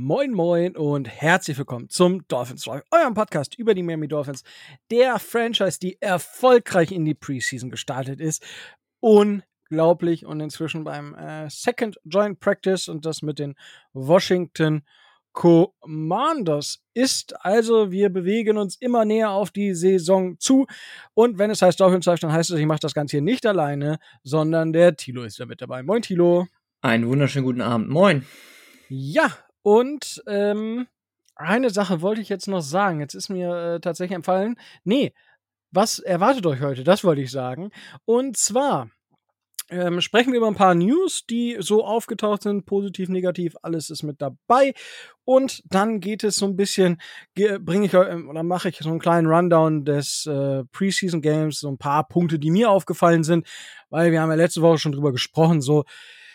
Moin Moin und herzlich willkommen zum Dolphins Talk, eurem Podcast über die Miami Dolphins, der Franchise, die erfolgreich in die Preseason gestartet ist. Unglaublich und inzwischen beim Second Joint Practice und das mit den Washington Commanders ist. Also wir bewegen uns immer näher auf die Saison zu und wenn es heißt Dolphins Talk, dann heißt es, ich mache das Ganze hier nicht alleine, sondern der Thilo ist da mit dabei. Moin Thilo. Einen wunderschönen guten Abend. Moin. Ja, und eine Sache wollte ich jetzt noch sagen. Jetzt ist mir tatsächlich entfallen. Nee, was erwartet euch heute? Das wollte ich sagen. Und zwar sprechen wir über ein paar News, die so aufgetaucht sind, positiv, negativ, alles ist mit dabei. Und dann geht es so ein bisschen, mache ich so einen kleinen Rundown des Preseason Games, so ein paar Punkte, die mir aufgefallen sind, weil wir haben ja letzte Woche schon drüber gesprochen, so,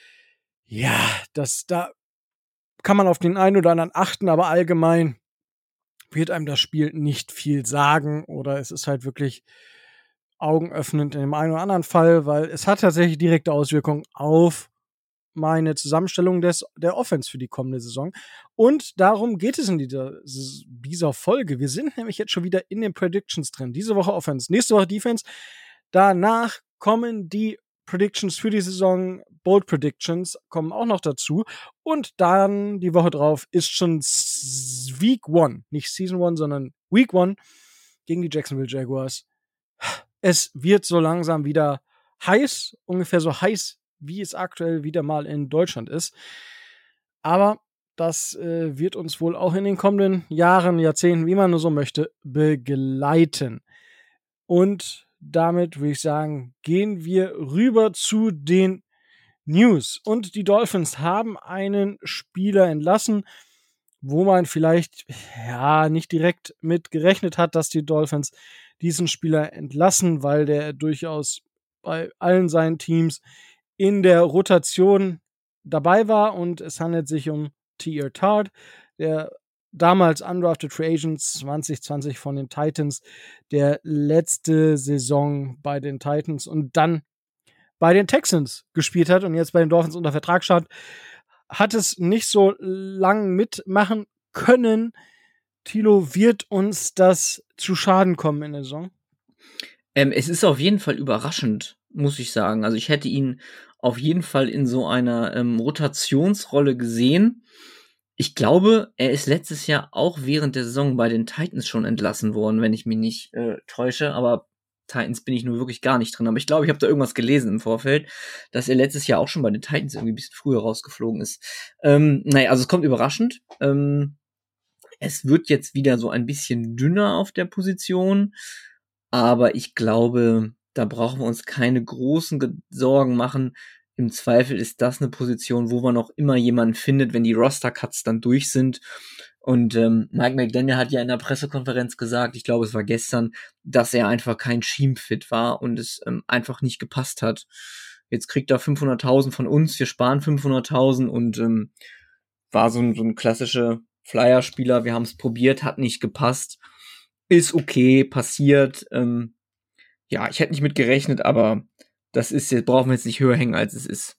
ja, da kann man auf den einen oder anderen achten, aber allgemein wird einem das Spiel nicht viel sagen oder es ist halt wirklich augenöffnend in dem einen oder anderen Fall, weil es hat tatsächlich direkte Auswirkungen auf meine Zusammenstellung der Offense für die kommende Saison. Und darum geht es in dieser Folge. Wir sind nämlich jetzt schon wieder in den Predictions drin. Diese Woche Offense, nächste Woche Defense. Danach kommen die Predictions für die Saison, Bold Predictions kommen auch noch dazu. Und dann die Woche drauf ist schon Week 1, nicht Season 1, sondern Week 1 gegen die Jacksonville Jaguars. Es wird so langsam wieder heiß, ungefähr so heiß, wie es aktuell wieder mal in Deutschland ist. Aber das wird uns wohl auch in den kommenden Jahren, Jahrzehnten, wie man nur so möchte, begleiten. Und damit würde ich sagen, gehen wir rüber zu den News. Und die Dolphins haben einen Spieler entlassen, wo man vielleicht nicht direkt mit gerechnet hat, dass die Dolphins diesen Spieler entlassen, weil der durchaus bei allen seinen Teams in der Rotation dabei war. Und es handelt sich um T.R. Tart, der damals undrafted Free Agent 2020 von den Titans, der letzte Saison bei den Titans und dann bei den Texans gespielt hat und jetzt bei den Dolphins unter Vertrag stand, hat es nicht so lang mitmachen können. Thilo, wird uns das zu Schaden kommen in der Saison? Es ist auf jeden Fall überraschend, muss ich sagen. Also ich hätte ihn auf jeden Fall in so einer Rotationsrolle gesehen. Ich glaube, er ist letztes Jahr auch während der Saison bei den Titans schon entlassen worden, wenn ich mich nicht täusche. Aber Titans bin ich nur wirklich gar nicht drin. Aber ich glaube, ich habe da irgendwas gelesen im Vorfeld, dass er letztes Jahr auch schon bei den Titans irgendwie ein bisschen früher rausgeflogen ist. Also es kommt überraschend. Es wird jetzt wieder so ein bisschen dünner auf der Position. Aber ich glaube, da brauchen wir uns keine großen Sorgen machen. Im Zweifel ist das eine Position, wo man noch immer jemanden findet, wenn die Roster-Cuts dann durch sind. Und Mike McDaniel hat ja in der Pressekonferenz gesagt, ich glaube, es war gestern, dass er einfach kein Scheme-Fit war und es einfach nicht gepasst hat. Jetzt kriegt er 500.000 von uns, wir sparen 500.000 und war so ein klassischer Flyer-Spieler. Wir haben es probiert, hat nicht gepasst. Ist okay, passiert. Ich hätte nicht mit gerechnet, aber das ist jetzt, brauchen wir jetzt nicht höher hängen, als es ist.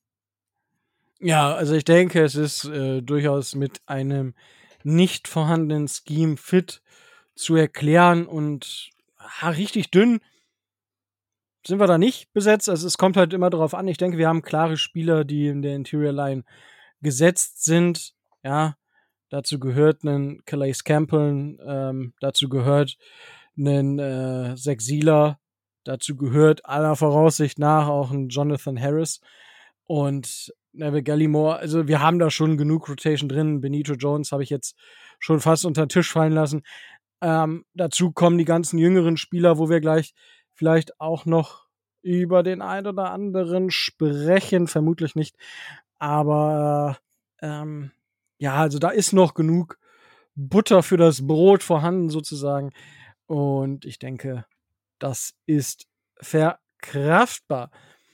Ja, also ich denke, es ist durchaus mit einem nicht vorhandenen Scheme fit zu erklären und richtig dünn sind wir da nicht besetzt. Also es kommt halt immer darauf an. Ich denke, wir haben klare Spieler, die in der Interior Line gesetzt sind. Ja, dazu gehört ein Calais Campbell, dazu gehört ein Zach Sieler, dazu gehört aller Voraussicht nach auch ein Jonathan Harris und Neville Gallimore. Also wir haben da schon genug Rotation drin. Benito Jones habe ich jetzt schon fast unter den Tisch fallen lassen. Dazu kommen die ganzen jüngeren Spieler, wo wir gleich vielleicht auch noch über den einen oder anderen sprechen. Vermutlich nicht. Aber also da ist noch genug Butter für das Brot vorhanden sozusagen. Und ich denke, das ist verkraftbar.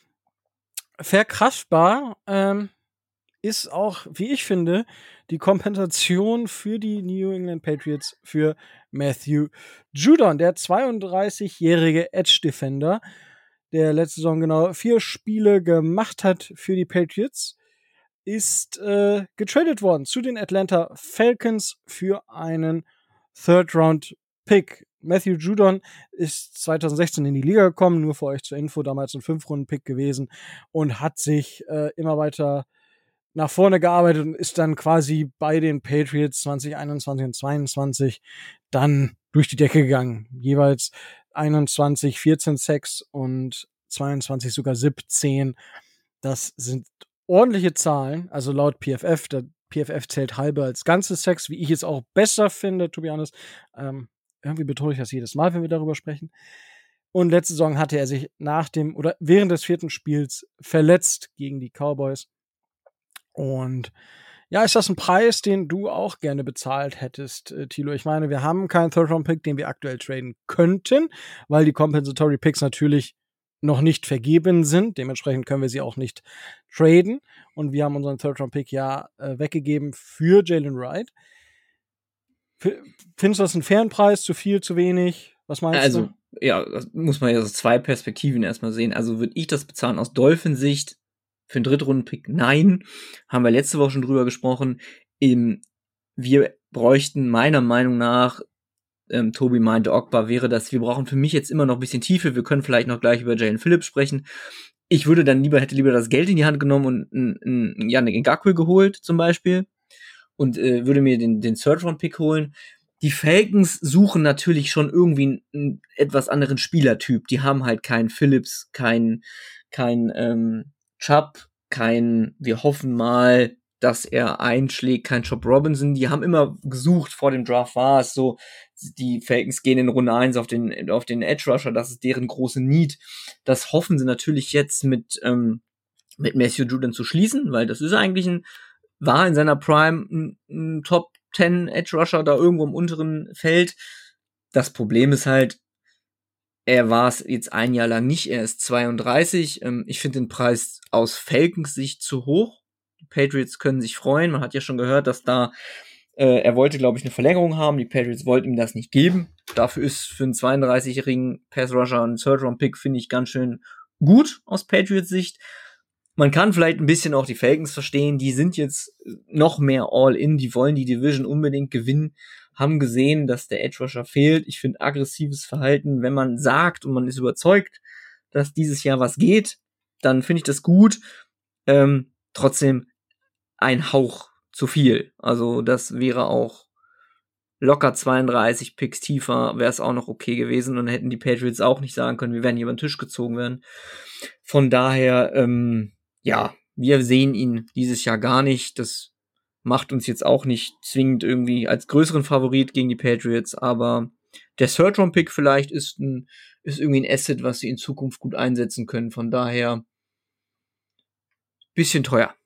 Verkraftbar ist auch, wie ich finde, die Kompensation für die New England Patriots für Matthew Judon, der 32-jährige Edge-Defender, der letzte Saison genau 4 Spiele gemacht hat für die Patriots. ist getradet worden zu den Atlanta Falcons für einen Third-Round-Pick. Matthew Judon ist 2016 in die Liga gekommen, nur für euch zur Info, damals ein 5-Runden-Pick gewesen und hat sich immer weiter nach vorne gearbeitet und ist dann quasi bei den Patriots 2021 und 2022 dann durch die Decke gegangen. Jeweils 21, 14 Sacks und 22 sogar 17. Das sind ordentliche Zahlen, also laut PFF. Der PFF zählt halbe als ganze Sacks, wie ich es auch besser finde, to be honest. Irgendwie betone ich das jedes Mal, wenn wir darüber sprechen. Und letzte Saison hatte er sich während des 4. Spiels verletzt gegen die Cowboys. Und ja, ist das ein Preis, den du auch gerne bezahlt hättest, Thilo? Ich meine, wir haben keinen Third-Round-Pick, den wir aktuell traden könnten, weil die Compensatory Picks natürlich noch nicht vergeben sind. Dementsprechend können wir sie auch nicht traden. Und wir haben unseren Third-Round-Pick ja weggegeben für Jalen Wright. Findest du das einen fairen Preis? Zu viel, zu wenig? Was meinst du? Also, ja, das muss man ja so 2 Perspektiven erstmal sehen. Also, würde ich das bezahlen aus Dolphins-Sicht für einen Drittrunden-Pick? Nein. Haben wir letzte Woche schon drüber gesprochen. Wir bräuchten meiner Meinung nach, Tobi meinte, Ogba wäre das, wir brauchen für mich jetzt immer noch ein bisschen Tiefe. Wir können vielleicht noch gleich über Jalen Phillips sprechen. Ich hätte lieber das Geld in die Hand genommen und einen Yannick Ngakoue geholt, zum Beispiel. Und würde mir den Third-Round-Pick holen. Die Falcons suchen natürlich schon irgendwie einen etwas anderen Spielertyp. Die haben halt keinen Phillips, kein Chubb, wir hoffen mal, dass er einschlägt, kein Chop Robinson. Die haben immer gesucht, vor dem Draft war es so, die Falcons gehen in Runde 1 auf den Edge Rusher, das ist deren große Need. Das hoffen sie natürlich jetzt mit Matthew Judon zu schließen, weil das ist eigentlich war in seiner Prime ein Top 10 Edge Rusher da irgendwo im unteren Feld. Das Problem ist halt, er war es jetzt ein Jahr lang nicht, er ist 32. Ich finde den Preis aus Falcons Sicht zu hoch. Die Patriots können sich freuen. Man hat ja schon gehört, dass er wollte, glaube ich, eine Verlängerung haben. Die Patriots wollten ihm das nicht geben. Dafür ist für einen 32-jährigen Pass-Rusher ein Third-Round-Pick, finde ich, ganz schön gut aus Patriots Sicht. Man kann vielleicht ein bisschen auch die Falcons verstehen. Die sind jetzt noch mehr All-In. Die wollen die Division unbedingt gewinnen. Haben gesehen, dass der Edge Rusher fehlt. Ich finde aggressives Verhalten, wenn man sagt und man ist überzeugt, dass dieses Jahr was geht, dann finde ich das gut. Trotzdem ein Hauch zu viel. Also das wäre auch locker 32 Picks tiefer, wäre es auch noch okay gewesen und hätten die Patriots auch nicht sagen können, wir werden hier über den Tisch gezogen werden. Von daher, ja, wir sehen ihn dieses Jahr gar nicht. Das macht uns jetzt auch nicht zwingend irgendwie als größeren Favorit gegen die Patriots, aber der Third-Round-Pick vielleicht ist irgendwie ein Asset, was sie in Zukunft gut einsetzen können. Von daher bisschen teuer.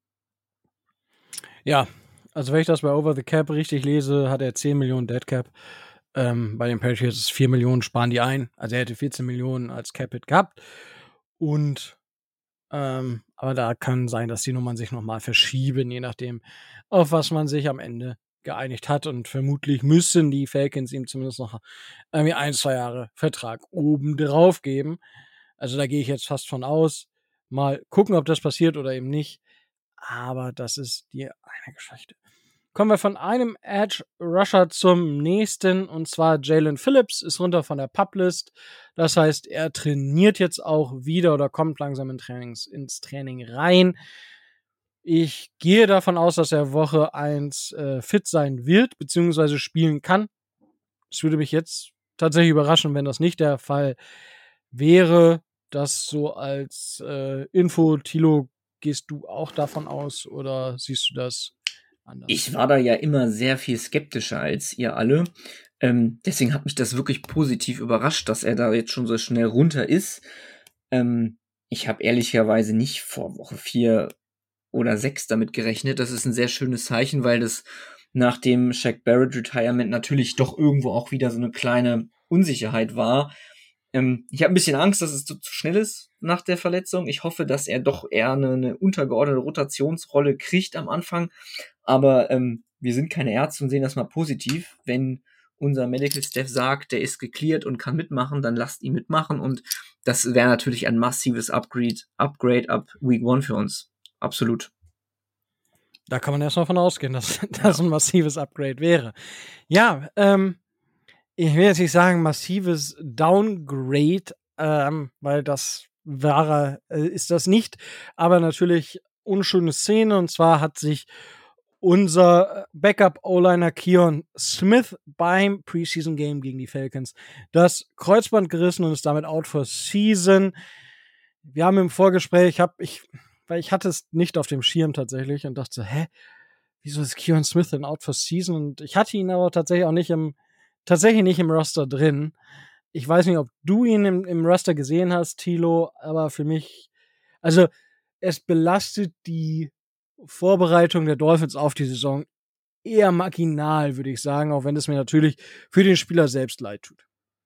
Ja, also wenn ich das bei Over the Cap richtig lese, hat er 10 Millionen Dead Cap. Bei den Patriots ist 4 Millionen, sparen die ein. Also er hätte 14 Millionen als Cap-Hit gehabt. Und aber da kann sein, dass die Nummern sich nochmal verschieben, je nachdem, auf was man sich am Ende geeinigt hat. Und vermutlich müssen die Falcons ihm zumindest noch irgendwie 1-2 Jahre Vertrag oben drauf geben. Also da gehe ich jetzt fast von aus. Mal gucken, ob das passiert oder eben nicht. Aber das ist die eine Geschichte. Kommen wir von einem Edge Rusher zum nächsten, und zwar Jalen Phillips ist runter von der PUP-List. Das heißt, er trainiert jetzt auch wieder oder kommt langsam ins Training rein. Ich gehe davon aus, dass er Woche 1 fit sein wird, beziehungsweise spielen kann. Es würde mich jetzt tatsächlich überraschen, wenn das nicht der Fall wäre. Das so als Info. Thilo, gehst du auch davon aus oder siehst du das anders? Ich war da ja immer sehr viel skeptischer als ihr alle. Deswegen hat mich das wirklich positiv überrascht, dass er da jetzt schon so schnell runter ist. Ich habe ehrlicherweise nicht vor Woche 4 oder 6 damit gerechnet. Das ist ein sehr schönes Zeichen, weil das nach dem Shaq Barrett Retirement natürlich doch irgendwo auch wieder so eine kleine Unsicherheit war. Ich habe ein bisschen Angst, dass es zu schnell ist nach der Verletzung. Ich hoffe, dass er doch eher eine untergeordnete Rotationsrolle kriegt am Anfang. Aber wir sind keine Ärzte und sehen das mal positiv. Wenn unser Medical Staff sagt, der ist gecleared und kann mitmachen, dann lasst ihn mitmachen. Und das wäre natürlich ein massives Upgrade ab Week 1 für uns. Absolut. Da kann man erstmal von ausgehen, dass das ein massives Upgrade wäre. Ja, ich will jetzt nicht sagen massives Downgrade, weil das ist das nicht. Aber natürlich unschöne Szene. Und zwar hat sich unser Backup-O-Liner Keon Smith beim Preseason-Game gegen die Falcons das Kreuzband gerissen und ist damit out for season. Wir haben im Vorgespräch, weil ich hatte es nicht auf dem Schirm tatsächlich und dachte so, wieso ist Keon Smith denn out for season? Und ich hatte ihn aber tatsächlich auch nicht im Roster drin. Ich weiß nicht, ob du ihn im Roster gesehen hast, Thilo, aber für mich, also es belastet die Vorbereitung der Dolphins auf die Saison eher marginal, würde ich sagen, auch wenn es mir natürlich für den Spieler selbst leid tut.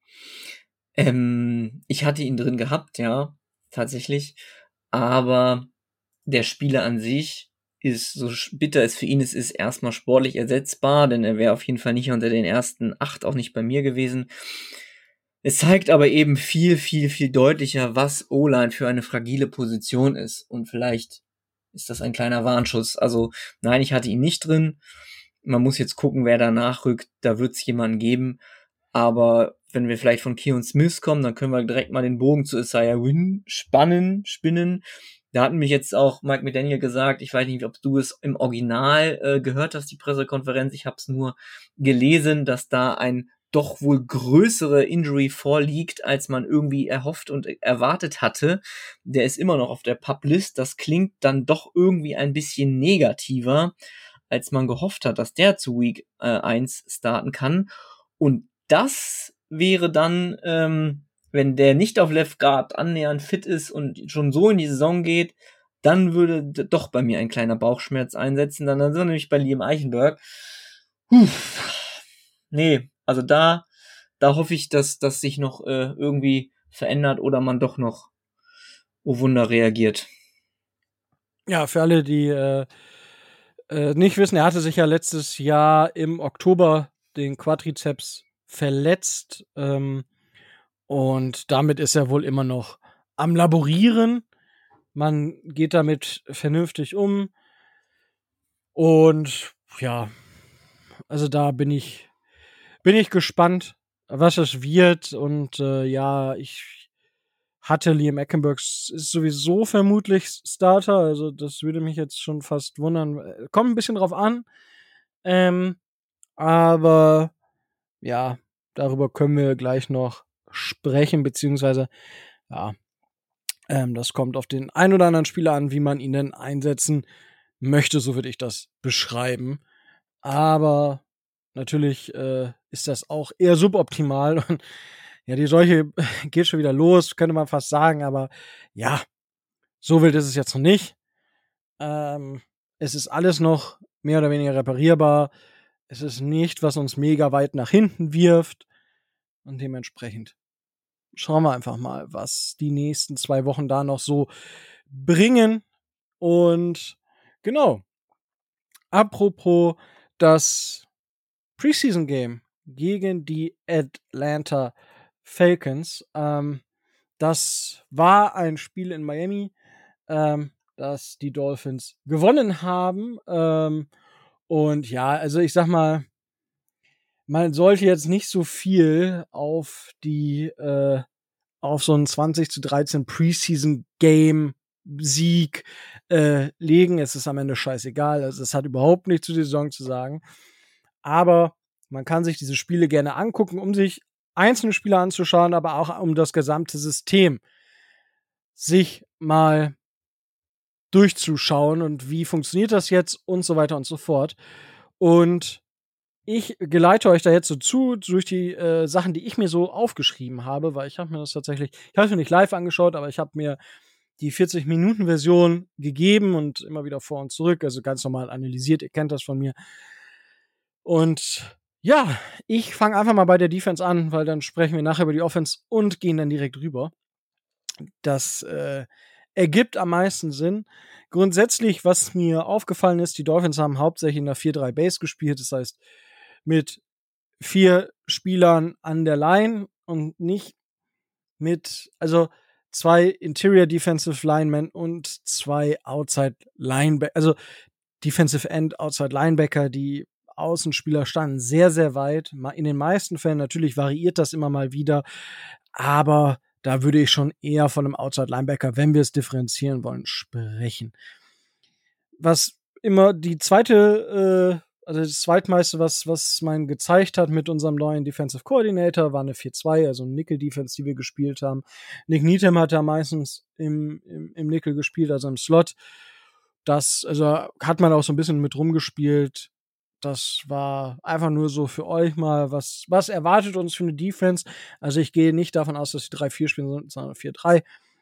Ich hatte ihn drin gehabt, ja, tatsächlich. Aber der Spieler an sich ist, so bitter es für ihn ist erstmal sportlich ersetzbar, denn er wäre auf jeden Fall nicht unter den ersten 8, auch nicht bei mir gewesen. Es zeigt aber eben viel, viel, viel deutlicher, was O-Line für eine fragile Position ist. Und vielleicht ist das ein kleiner Warnschuss. Also nein, ich hatte ihn nicht drin. Man muss jetzt gucken, wer da nachrückt. Da wird es jemanden geben. Aber wenn wir vielleicht von Keon Smith kommen, dann können wir direkt mal den Bogen zu Isaiah Wynn spinnen. Da hatten mich jetzt auch Mike McDaniel gesagt, ich weiß nicht, ob du es im Original gehört hast, die Pressekonferenz. Ich habe es nur gelesen, dass da ein doch wohl größere Injury vorliegt, als man irgendwie erhofft und erwartet hatte. Der ist immer noch auf der PUP-List. Das klingt dann doch irgendwie ein bisschen negativer, als man gehofft hat, dass der zu Week 1 starten kann. Und das wäre dann, wenn der nicht auf Left Guard annähernd fit ist und schon so in die Saison geht, dann würde doch bei mir ein kleiner Bauchschmerz einsetzen. Dann sind wir nämlich bei Liam Eichenberg. Nee, also da hoffe ich, dass das sich noch irgendwie verändert oder man doch noch, oh Wunder, reagiert. Ja, für alle, die nicht wissen, er hatte sich ja letztes Jahr im Oktober den Quadrizeps verletzt und damit ist er wohl immer noch am Laborieren. Man geht damit vernünftig um und ja, also da bin ich gespannt, was es wird und ja, ich hatte Liam Eckenberg ist sowieso vermutlich Starter, also das würde mich jetzt schon fast wundern. Kommt ein bisschen drauf an, aber ja, darüber können wir gleich noch sprechen, beziehungsweise ja, das kommt auf den ein oder anderen Spieler an, wie man ihn denn einsetzen möchte, so würde ich das beschreiben. Aber natürlich ist das auch eher suboptimal und ja, die Seuche geht schon wieder los, könnte man fast sagen, aber ja, so wild ist es jetzt noch nicht. Es ist alles noch mehr oder weniger reparierbar. Es ist nicht, was uns mega weit nach hinten wirft. Und dementsprechend schauen wir einfach mal, was die nächsten 2 Wochen da noch so bringen. Und genau. Apropos das Preseason-Game gegen die Atlanta Falcons. Das war ein Spiel in Miami, das die Dolphins gewonnen haben. Und ja, also ich sag mal, man sollte jetzt nicht so viel auf so einen 20-13 Preseason-Game-Sieg legen. Es ist am Ende scheißegal. Also es hat überhaupt nichts zu der Saison zu sagen. Aber man kann sich diese Spiele gerne angucken, um sich einzelne Spieler anzuschauen, aber auch um das gesamte System sich mal durchzuschauen und wie funktioniert das jetzt und so weiter und so fort. Und ich geleite euch da jetzt so durch die Sachen, die ich mir so aufgeschrieben habe, weil ich habe mir das nicht live angeschaut, aber ich habe mir die 40-Minuten-Version gegeben und immer wieder vor und zurück, also ganz normal analysiert, ihr kennt das von mir. Und ja, ich fange einfach mal bei der Defense an, weil dann sprechen wir nachher über die Offense und gehen dann direkt rüber. Das ergibt am meisten Sinn. Grundsätzlich, was mir aufgefallen ist, die Dolphins haben hauptsächlich in der 4-3 Base gespielt, das heißt mit 4 Spielern an der Line und nicht also 2 Interior Defensive Linemen und 2 Outside Linebacker. Also Defensive End, Outside Linebacker, die Außenspieler standen sehr, sehr weit. In den meisten Fällen, natürlich variiert das immer mal wieder, aber da würde ich schon eher von einem Outside Linebacker, wenn wir es differenzieren wollen, sprechen. Was immer die zweite, also das zweitmeiste, was man gezeigt hat mit unserem neuen Defensive Coordinator, war eine 4-2, also eine Nickel-Defense, die wir gespielt haben. Nick Needham hat da meistens im Nickel gespielt, also im Slot. Also hat man auch so ein bisschen mit rumgespielt. Das war einfach nur so für euch mal, was erwartet uns für eine Defense. Also ich gehe nicht davon aus, dass sie 3-4 spielen, sondern 4-3.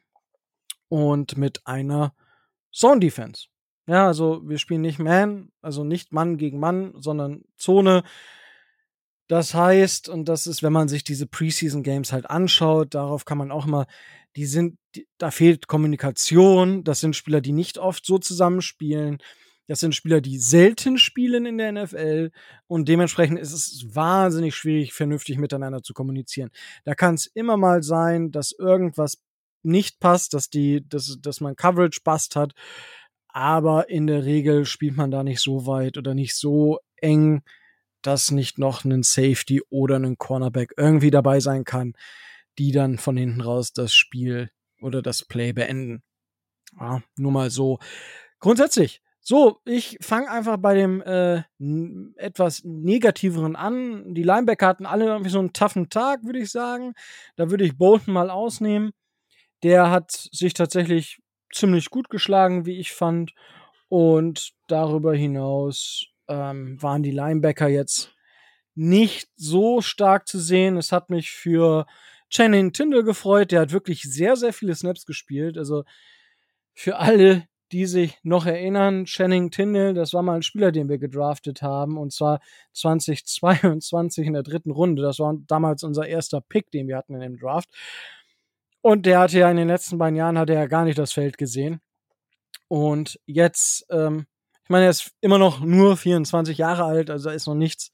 Und mit einer Zone-Defense. Ja, also wir spielen nicht Man, also nicht Mann gegen Mann, sondern Zone. Das heißt, und das ist, wenn man sich diese Preseason-Games halt anschaut, darauf kann man auch immer, da fehlt Kommunikation. Das sind Spieler, die nicht oft so zusammenspielen. Das sind Spieler, die selten spielen in der NFL. Und dementsprechend ist es wahnsinnig schwierig, vernünftig miteinander zu kommunizieren. Da kann es immer mal sein, dass irgendwas nicht passt, dass man Coverage passt hat. Aber in der Regel spielt man da nicht so weit oder nicht so eng, dass nicht noch ein Safety oder ein Cornerback irgendwie dabei sein kann, die dann von hinten raus das Spiel oder das Play beenden. Ja, nur mal so. Grundsätzlich. So, ich fange einfach bei dem etwas negativeren an. Die Linebacker hatten alle irgendwie so einen toughen Tag, würde ich sagen. Da würde ich Bolton mal ausnehmen. Der hat sich tatsächlich ziemlich gut geschlagen, wie ich fand. Und darüber hinaus waren die Linebacker jetzt nicht so stark zu sehen. Es hat mich für Channing Tindall gefreut. Der hat wirklich sehr, sehr viele Snaps gespielt. Also für alle, die sich noch erinnern, Channing Tindall, das war mal ein Spieler, den wir gedraftet haben. Und zwar 2022 in der 3. Runde. Das war damals unser erster Pick, den wir hatten in dem Draft. Und der hatte ja in den letzten beiden Jahren gar nicht das Feld gesehen. Und jetzt, ich meine, er ist immer noch nur 24 Jahre alt, also da ist noch nichts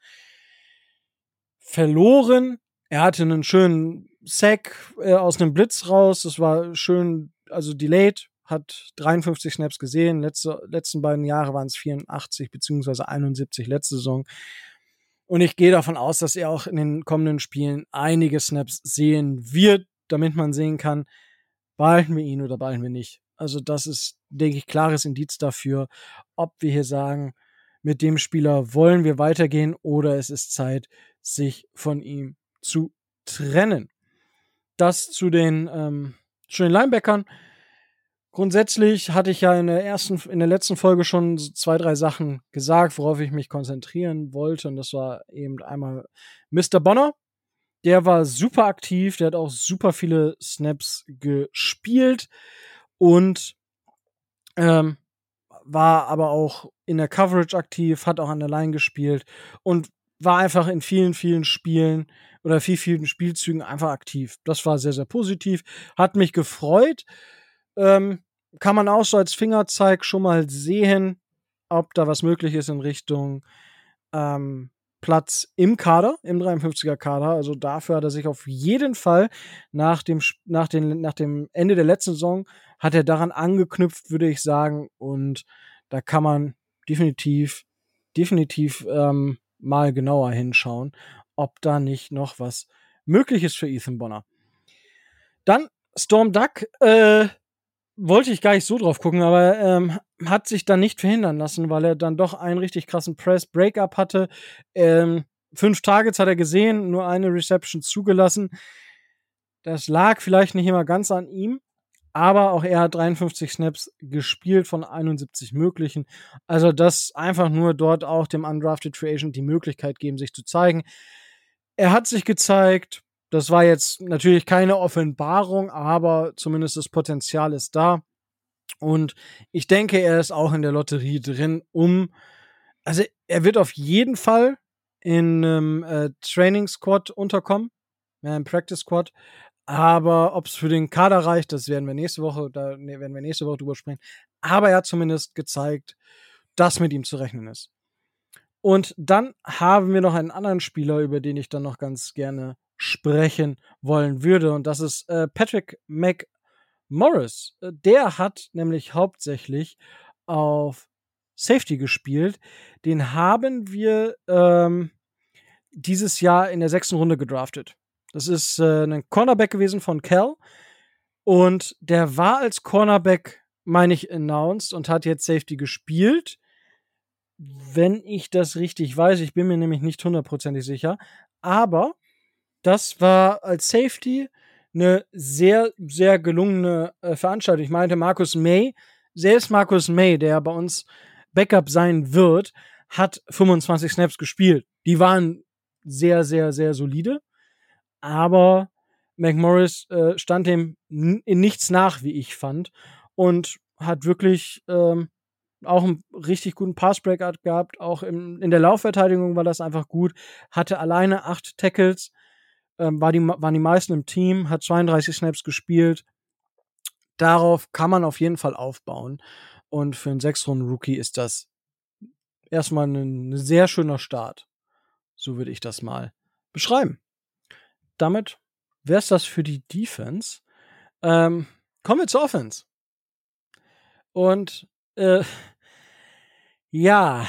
verloren. Er hatte einen schönen Sack aus einem Blitz raus. Das war schön, also delayed, hat 53 Snaps gesehen. Letzten beiden Jahre waren es 84 beziehungsweise 71 letzte Saison. Und ich gehe davon aus, dass er auch in den kommenden Spielen einige Snaps sehen wird, damit man sehen kann, behalten wir ihn oder behalten wir nicht. Also das ist, denke ich, klares Indiz dafür, ob wir hier sagen, mit dem Spieler wollen wir weitergehen oder es ist Zeit, sich von ihm zu trennen. Das zu den Linebackern. Grundsätzlich hatte ich ja in der letzten Folge schon 2, 3 Sachen gesagt, worauf ich mich konzentrieren wollte. Und das war eben einmal Mr. Bonner. Der war super aktiv, der hat auch super viele Snaps gespielt und war aber auch in der Coverage aktiv, hat auch an der Line gespielt und war einfach in vielen, vielen Spielen oder vielen Spielzügen einfach aktiv. Das war sehr, sehr positiv, hat mich gefreut. Kann man auch so als Fingerzeig schon mal sehen, ob da was möglich ist in Richtung Platz im Kader, im 53er Kader. Also dafür hat er sich auf jeden Fall nach dem Ende der letzten Saison hat er daran angeknüpft, würde ich sagen. Und da kann man definitiv mal genauer hinschauen, ob da nicht noch was möglich ist für Ethan Bonner. Dann Storm Duck, wollte ich gar nicht so drauf gucken, aber hat sich dann nicht verhindern lassen, weil er dann doch einen richtig krassen Press-Breakup hatte. 5 Targets hat er gesehen, nur eine Reception zugelassen. Das lag vielleicht nicht immer ganz an ihm, aber auch er hat 53 Snaps gespielt von 71 möglichen. Also das einfach nur dort auch dem Undrafted Free Agent die Möglichkeit geben, sich zu zeigen. Er hat sich gezeigt. Das war jetzt natürlich keine Offenbarung, aber zumindest das Potenzial ist da. Und ich denke, er ist auch in der Lotterie drin, also er wird auf jeden Fall in einem Training Squad unterkommen, im Practice Squad. Aber ob es für den Kader reicht, das werden wir nächste Woche drüber sprechen. Aber er hat zumindest gezeigt, dass mit ihm zu rechnen ist. Und dann haben wir noch einen anderen Spieler, über den ich dann noch ganz gerne sprechen wollen würde. Und das ist Patrick McMorris. Der hat nämlich hauptsächlich auf Safety gespielt. Den haben wir dieses Jahr in der 6. Runde gedraftet. Das ist ein Cornerback gewesen von Cal. Und der war als Cornerback, meine ich, announced und hat jetzt Safety gespielt. Wenn ich das richtig weiß, ich bin mir nämlich nicht 100% sicher. Aber das war als Safety eine sehr, sehr gelungene Veranstaltung. Ich meinte, selbst Marcus May, der bei uns Backup sein wird, hat 25 Snaps gespielt. Die waren sehr, sehr, sehr solide. Aber McMorris stand dem in nichts nach, wie ich fand. Und hat wirklich auch einen richtig guten Pass-Breakout gehabt. Auch in der Laufverteidigung war das einfach gut. Hatte alleine 8 Tackles. Waren die meisten im Team. Hat 32 Snaps gespielt. Darauf kann man auf jeden Fall aufbauen. Und für einen 6-Runden-Rookie ist das erstmal ein sehr schöner Start. So würde ich das mal beschreiben. Damit wäre es das für die Defense. Kommen wir zur Offense. Und ja,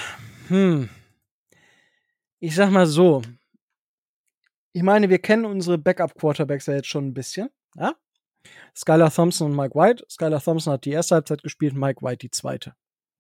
ich sag mal so. Ich meine, wir kennen unsere Backup-Quarterbacks ja jetzt schon ein bisschen. Ja? Skylar Thompson und Mike White. Skylar Thompson hat die erste Halbzeit gespielt, Mike White die zweite.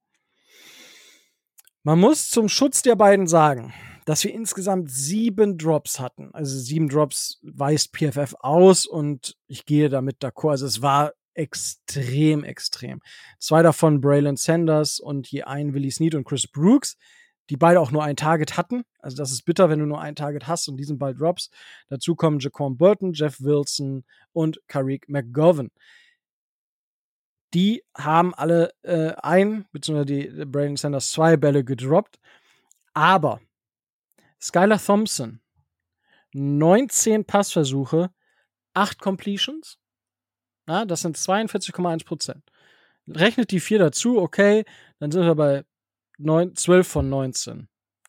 Man muss zum Schutz der beiden sagen, dass wir insgesamt 7 Drops hatten. Also 7 Drops weist PFF aus und ich gehe damit d'accord. Also es war extrem, extrem. 2 davon Braylon Sanders und je ein Willie Snead und Chris Brooks, die beide auch nur ein Target hatten. Also das ist bitter, wenn du nur ein Target hast und diesen Ball drops. Dazu kommen Jaquan Burton, Jeff Wilson und Kareem McGovern. Die haben alle beziehungsweise die Braylon Sanders 2 Bälle gedroppt. Aber Skylar Thompson, 19 Passversuche, 8 Completions. Ja, das sind 42,1%. Rechnet die 4 dazu, okay, dann sind wir bei 12 von 19.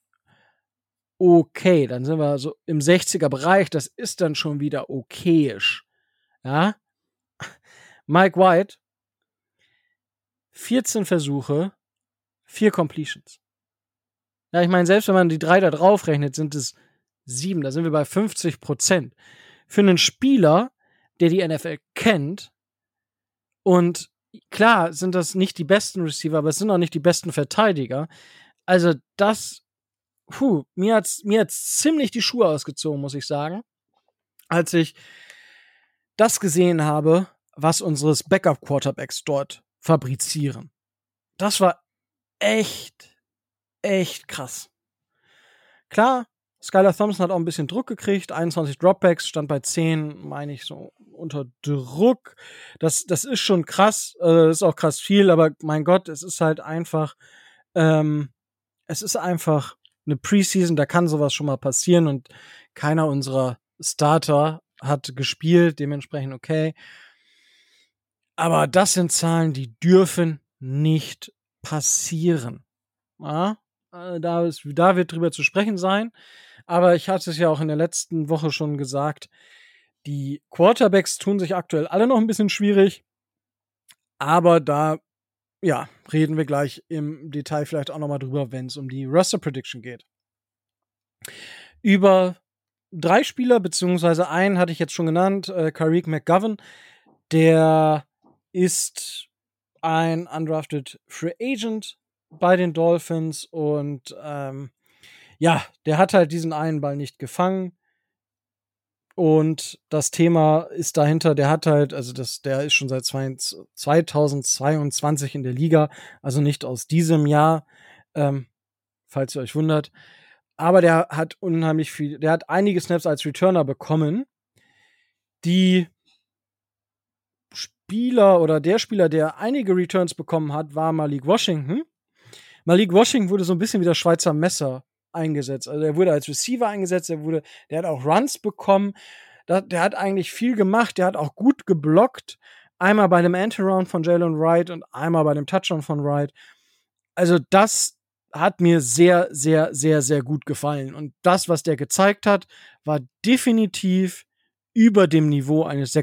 Okay, dann sind wir so im 60er-Bereich. Das ist dann schon wieder okayisch. Ja? Mike White, 14 Versuche, 4 Completions. Ja, ich meine, selbst wenn man die 3 da drauf rechnet, sind es 7. Da sind wir bei 50%. Für einen Spieler, der die NFL kennt, und klar sind das nicht die besten Receiver, aber es sind auch nicht die besten Verteidiger. Also das, mir hat's ziemlich die Schuhe ausgezogen, muss ich sagen, als ich das gesehen habe, was unsere Backup-Quarterbacks dort fabrizieren. Das war echt, echt krass. Klar, Skylar Thompson hat auch ein bisschen Druck gekriegt, 21 Dropbacks, stand bei 10, meine ich, so unter Druck. Das ist schon krass, das ist auch krass viel, aber mein Gott, es ist halt einfach, es ist einfach eine Preseason, da kann sowas schon mal passieren und keiner unserer Starter hat gespielt, dementsprechend okay. Aber das sind Zahlen, die dürfen nicht passieren. Ja? Da wird drüber zu sprechen sein. Aber ich hatte es ja auch in der letzten Woche schon gesagt, die Quarterbacks tun sich aktuell alle noch ein bisschen schwierig. Aber da, ja, reden wir gleich im Detail vielleicht auch nochmal drüber, wenn es um die Roster Prediction geht. Über 3 Spieler, beziehungsweise einen hatte ich jetzt schon genannt, Kareem McGovern, der ist ein undrafted Free Agent bei den Dolphins und ja, der hat halt diesen einen Ball nicht gefangen. Und das Thema ist dahinter, der ist schon seit 2022 in der Liga, also nicht aus diesem Jahr, falls ihr euch wundert. Aber der hat einige Snaps als Returner bekommen. Der Spieler, der einige Returns bekommen hat, war Malik Washington. Malik Washington wurde so ein bisschen wie das Schweizer Messer eingesetzt. Also er wurde als Receiver eingesetzt, der hat auch Runs bekommen. Der hat eigentlich viel gemacht, der hat auch gut geblockt. Einmal bei dem Anti-Round von Jalen Wright und einmal bei dem Touchdown von Wright. Also das hat mir sehr, sehr, sehr, sehr gut gefallen. Und das, was der gezeigt hat, war definitiv über dem Niveau eines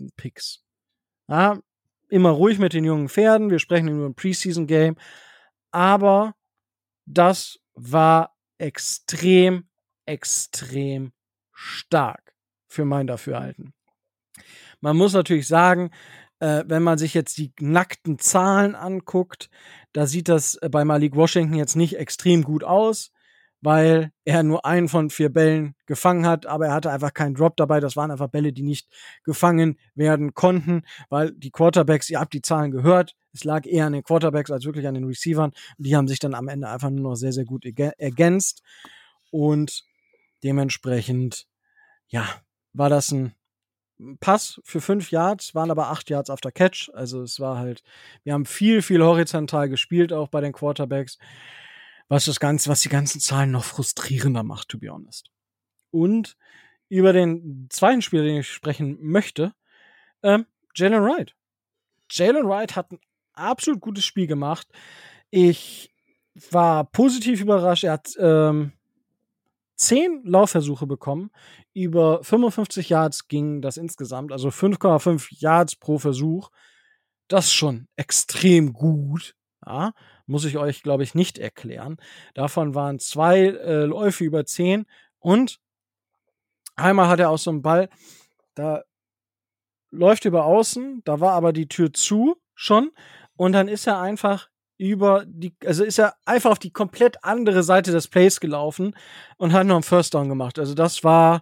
6-Runden-Picks. Ja, immer ruhig mit den jungen Pferden. Wir sprechen über ein Preseason-Game. aber das war extrem, extrem stark für mein Dafürhalten. Man muss natürlich sagen, wenn man sich jetzt die nackten Zahlen anguckt, da sieht das bei Malik Washington jetzt nicht extrem gut aus, weil er nur einen von 4 Bällen gefangen hat, aber er hatte einfach keinen Drop dabei. Das waren einfach Bälle, die nicht gefangen werden konnten, weil die Quarterbacks, ihr habt die Zahlen gehört, es lag eher an den Quarterbacks als wirklich an den Receivern. Die haben sich dann am Ende einfach nur noch sehr, sehr gut ergänzt und dementsprechend, ja, war das ein Pass für 5 Yards, waren aber 8 Yards after Catch. Also es war halt, wir haben viel, viel horizontal gespielt, auch bei den Quarterbacks, was die ganzen Zahlen noch frustrierender macht, to be honest. Und über den zweiten Spieler, den ich sprechen möchte, Jalen Wright. Jalen Wright hat ein absolut gutes Spiel gemacht. Ich war positiv überrascht. Er hat 10 Laufversuche bekommen. Über 55 Yards ging das insgesamt, also 5,5 Yards pro Versuch. Das ist schon extrem gut. Ja, muss ich euch, glaube ich, nicht erklären. Davon waren 2 Läufe über 10 und einmal hat er auch so einen Ball, da läuft über außen, da war aber die Tür zu schon und dann ist er einfach ist er einfach auf die komplett andere Seite des Plays gelaufen und hat noch einen First Down gemacht. Also das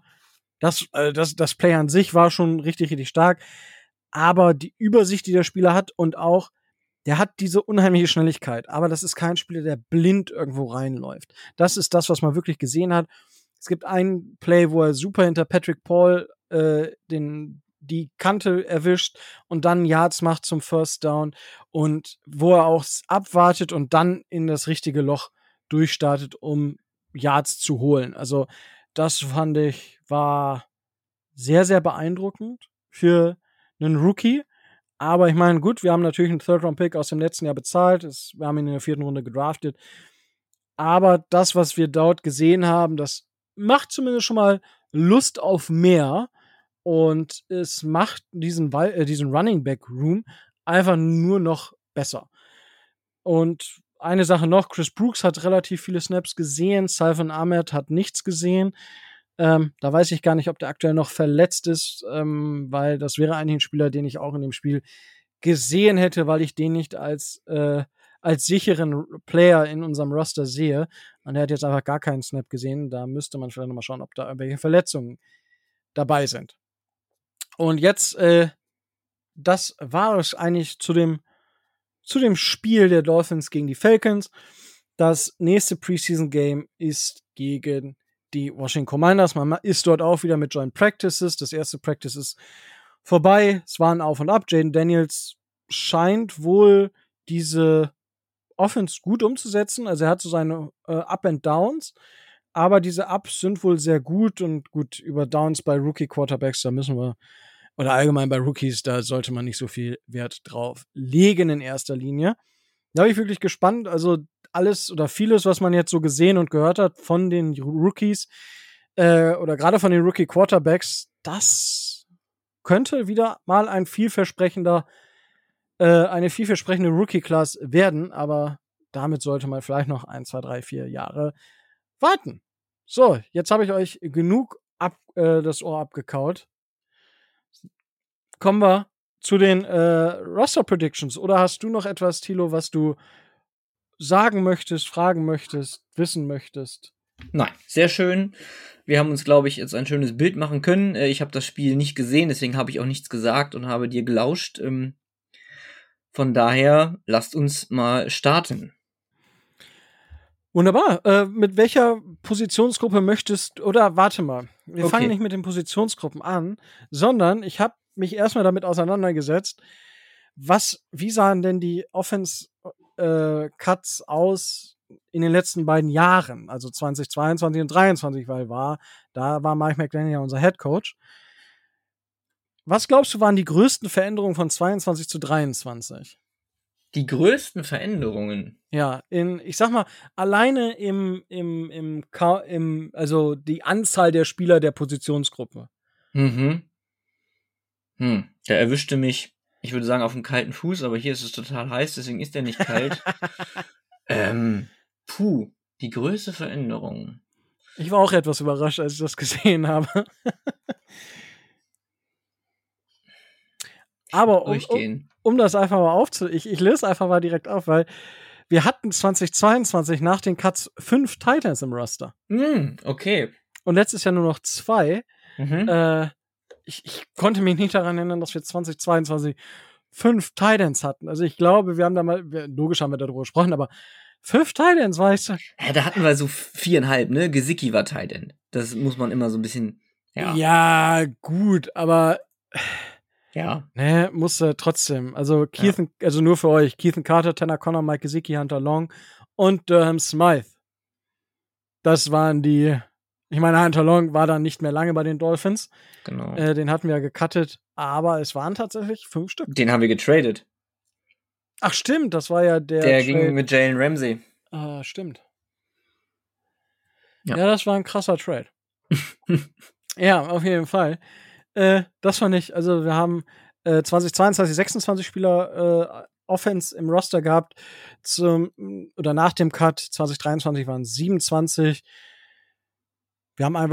Play an sich war schon richtig, richtig stark. Aber die Übersicht, die der Spieler hat und auch, der hat diese unheimliche Schnelligkeit. Aber das ist kein Spieler, der blind irgendwo reinläuft. Das ist das, was man wirklich gesehen hat. Es gibt einen Play, wo er super hinter Patrick Paul die Kante erwischt und dann Yards macht zum First Down und wo er auch abwartet und dann in das richtige Loch durchstartet, um Yards zu holen. Also das fand ich war sehr, sehr beeindruckend für einen Rookie. Aber ich meine, gut, wir haben natürlich einen Third-Round-Pick aus dem letzten Jahr bezahlt. Wir haben ihn in der 4. Runde gedraftet. Aber das, was wir dort gesehen haben, das macht zumindest schon mal Lust auf mehr. Und es macht diesen Running Back Room einfach nur noch besser. Und eine Sache noch, Chris Brooks hat relativ viele Snaps gesehen, Salvon Ahmed hat nichts gesehen. Da weiß ich gar nicht, ob der aktuell noch verletzt ist, weil das wäre eigentlich ein Spieler, den ich auch in dem Spiel gesehen hätte, weil ich den nicht als sicheren Player in unserem Roster sehe. Und er hat jetzt einfach gar keinen Snap gesehen. Da müsste man vielleicht nochmal schauen, ob da irgendwelche Verletzungen dabei sind. Und jetzt, das war es eigentlich zu dem Spiel der Dolphins gegen die Falcons. Das nächste Preseason-Game ist gegen die Washington Commanders. Man ist dort auch wieder mit Joint Practices. Das erste Practice ist vorbei. Es war ein Auf und Ab. Jaden Daniels scheint wohl diese Offense gut umzusetzen. Also er hat so seine Up and Downs. Aber diese Ups sind wohl sehr gut und gut über Downs bei Rookie-Quarterbacks, da müssen wir, oder allgemein bei Rookies, da sollte man nicht so viel Wert drauf legen in erster Linie. Da bin ich wirklich gespannt. Also alles oder vieles, was man jetzt so gesehen und gehört hat von den Rookies oder gerade von den Rookie-Quarterbacks, das könnte wieder mal eine vielversprechende Rookie-Class werden, aber damit sollte man vielleicht noch 1, 2, 3, 4 Jahre warten. So, jetzt habe ich euch genug das Ohr abgekaut. Kommen wir zu den Roster Predictions. Oder hast du noch etwas, Thilo, was du sagen möchtest, fragen möchtest, wissen möchtest? Nein, sehr schön. Wir haben uns, glaube ich, jetzt ein schönes Bild machen können. Ich habe das Spiel nicht gesehen, deswegen habe ich auch nichts gesagt und habe dir gelauscht. Von daher, lasst uns mal starten. Wunderbar. Mit welcher Positionsgruppe möchtest oder warte mal. Wir fangen nicht mit den Positionsgruppen an, sondern ich habe mich erstmal damit auseinandergesetzt, wie sahen denn die Offense Cuts aus in den letzten beiden Jahren, also 2022 und 2023, weil da war Mike McDaniel ja unser Head Coach. Was glaubst du, waren die größten Veränderungen von 22 zu 23? Die größten Veränderungen? Ja, ich sag mal, alleine also die Anzahl der Spieler der Positionsgruppe. Da erwischte mich, ich würde sagen, auf dem kalten Fuß, aber hier ist es total heiß, deswegen ist der nicht kalt. Die größte Veränderung. Ich war auch etwas überrascht, als ich das gesehen habe. Aber um das einfach mal ich löse einfach mal direkt auf, weil wir hatten 2022 nach den Cuts 5 Titans im Roster. Okay. Und letztes Jahr nur noch 2. Ich konnte mich nicht daran erinnern, dass wir 2022 5 Titans hatten. Also ich glaube, wir haben da mal, logisch haben wir darüber gesprochen, aber 5 Titans, weißt du? Ja, da hatten wir so 4,5, ne? Gesicki war Titan. Das muss man immer so ein bisschen, Ja, gut, aber ja. Ne, musste trotzdem. Also also nur für euch, Keith Carter, Tanner Connor, Mike Gesicki, Hunter Long und Durham Smythe. Das waren die. Ich meine, Hunter Long war dann nicht mehr lange bei den Dolphins. Genau. Den hatten wir ja gecuttet, aber es waren tatsächlich 5 Stück. Den haben wir getradet. Ach stimmt, das war ja der ging mit Jalen Ramsey. Stimmt. Ja, das war ein krasser Trade. Ja, auf jeden Fall. Das fand ich, also wir haben 2022 26 Spieler Offense im Roster gehabt, nach dem Cut. 2023 waren es 27. Wir haben einen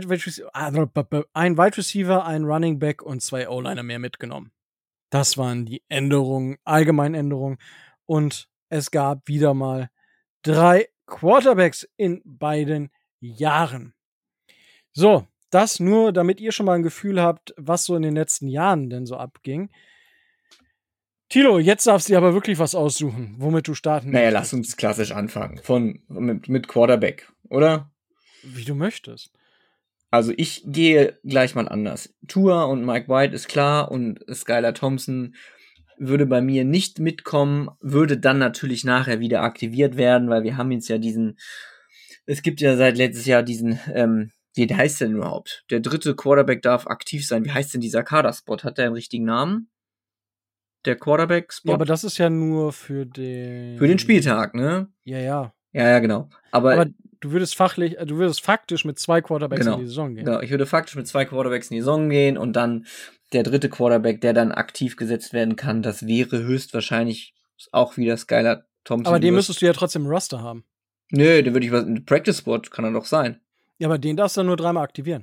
Wide Receiver, einen Running Back und 2 O-Liner mehr mitgenommen. Das waren die Änderungen, allgemeinen Änderungen. Und es gab wieder mal 3 Quarterbacks in beiden Jahren. So, das nur, damit ihr schon mal ein Gefühl habt, was so in den letzten Jahren denn so abging. Thilo, jetzt darfst du dir aber wirklich was aussuchen, womit du starten möchtest. Lass uns klassisch anfangen. Mit Quarterback, oder? Wie du möchtest. Also ich gehe gleich mal anders. Tua und Mike White ist klar und Skylar Thompson würde bei mir nicht mitkommen, würde dann natürlich nachher wieder aktiviert werden, weil wir haben jetzt ja es gibt ja seit letztes Jahr diesen, wie heißt der denn überhaupt? Der 3. Quarterback darf aktiv sein. Wie heißt denn dieser Kaderspot? Hat der einen richtigen Namen? Der Quarterback-Spot? Ja, aber das ist ja nur für den... Für den Spieltag, ne? Ja. Ja, genau. Aber du würdest faktisch mit 2 Quarterbacks in die Saison gehen. Genau, ich würde faktisch mit 2 Quarterbacks in die Saison gehen und dann der 3. Quarterback, der dann aktiv gesetzt werden kann, das wäre höchstwahrscheinlich auch wieder Skylar Thompson. Aber den müsstest du ja trotzdem im Roster haben. Nö, den würde ich im Practice-Spot, kann er doch sein. Ja, aber den darfst du nur 3-mal aktivieren.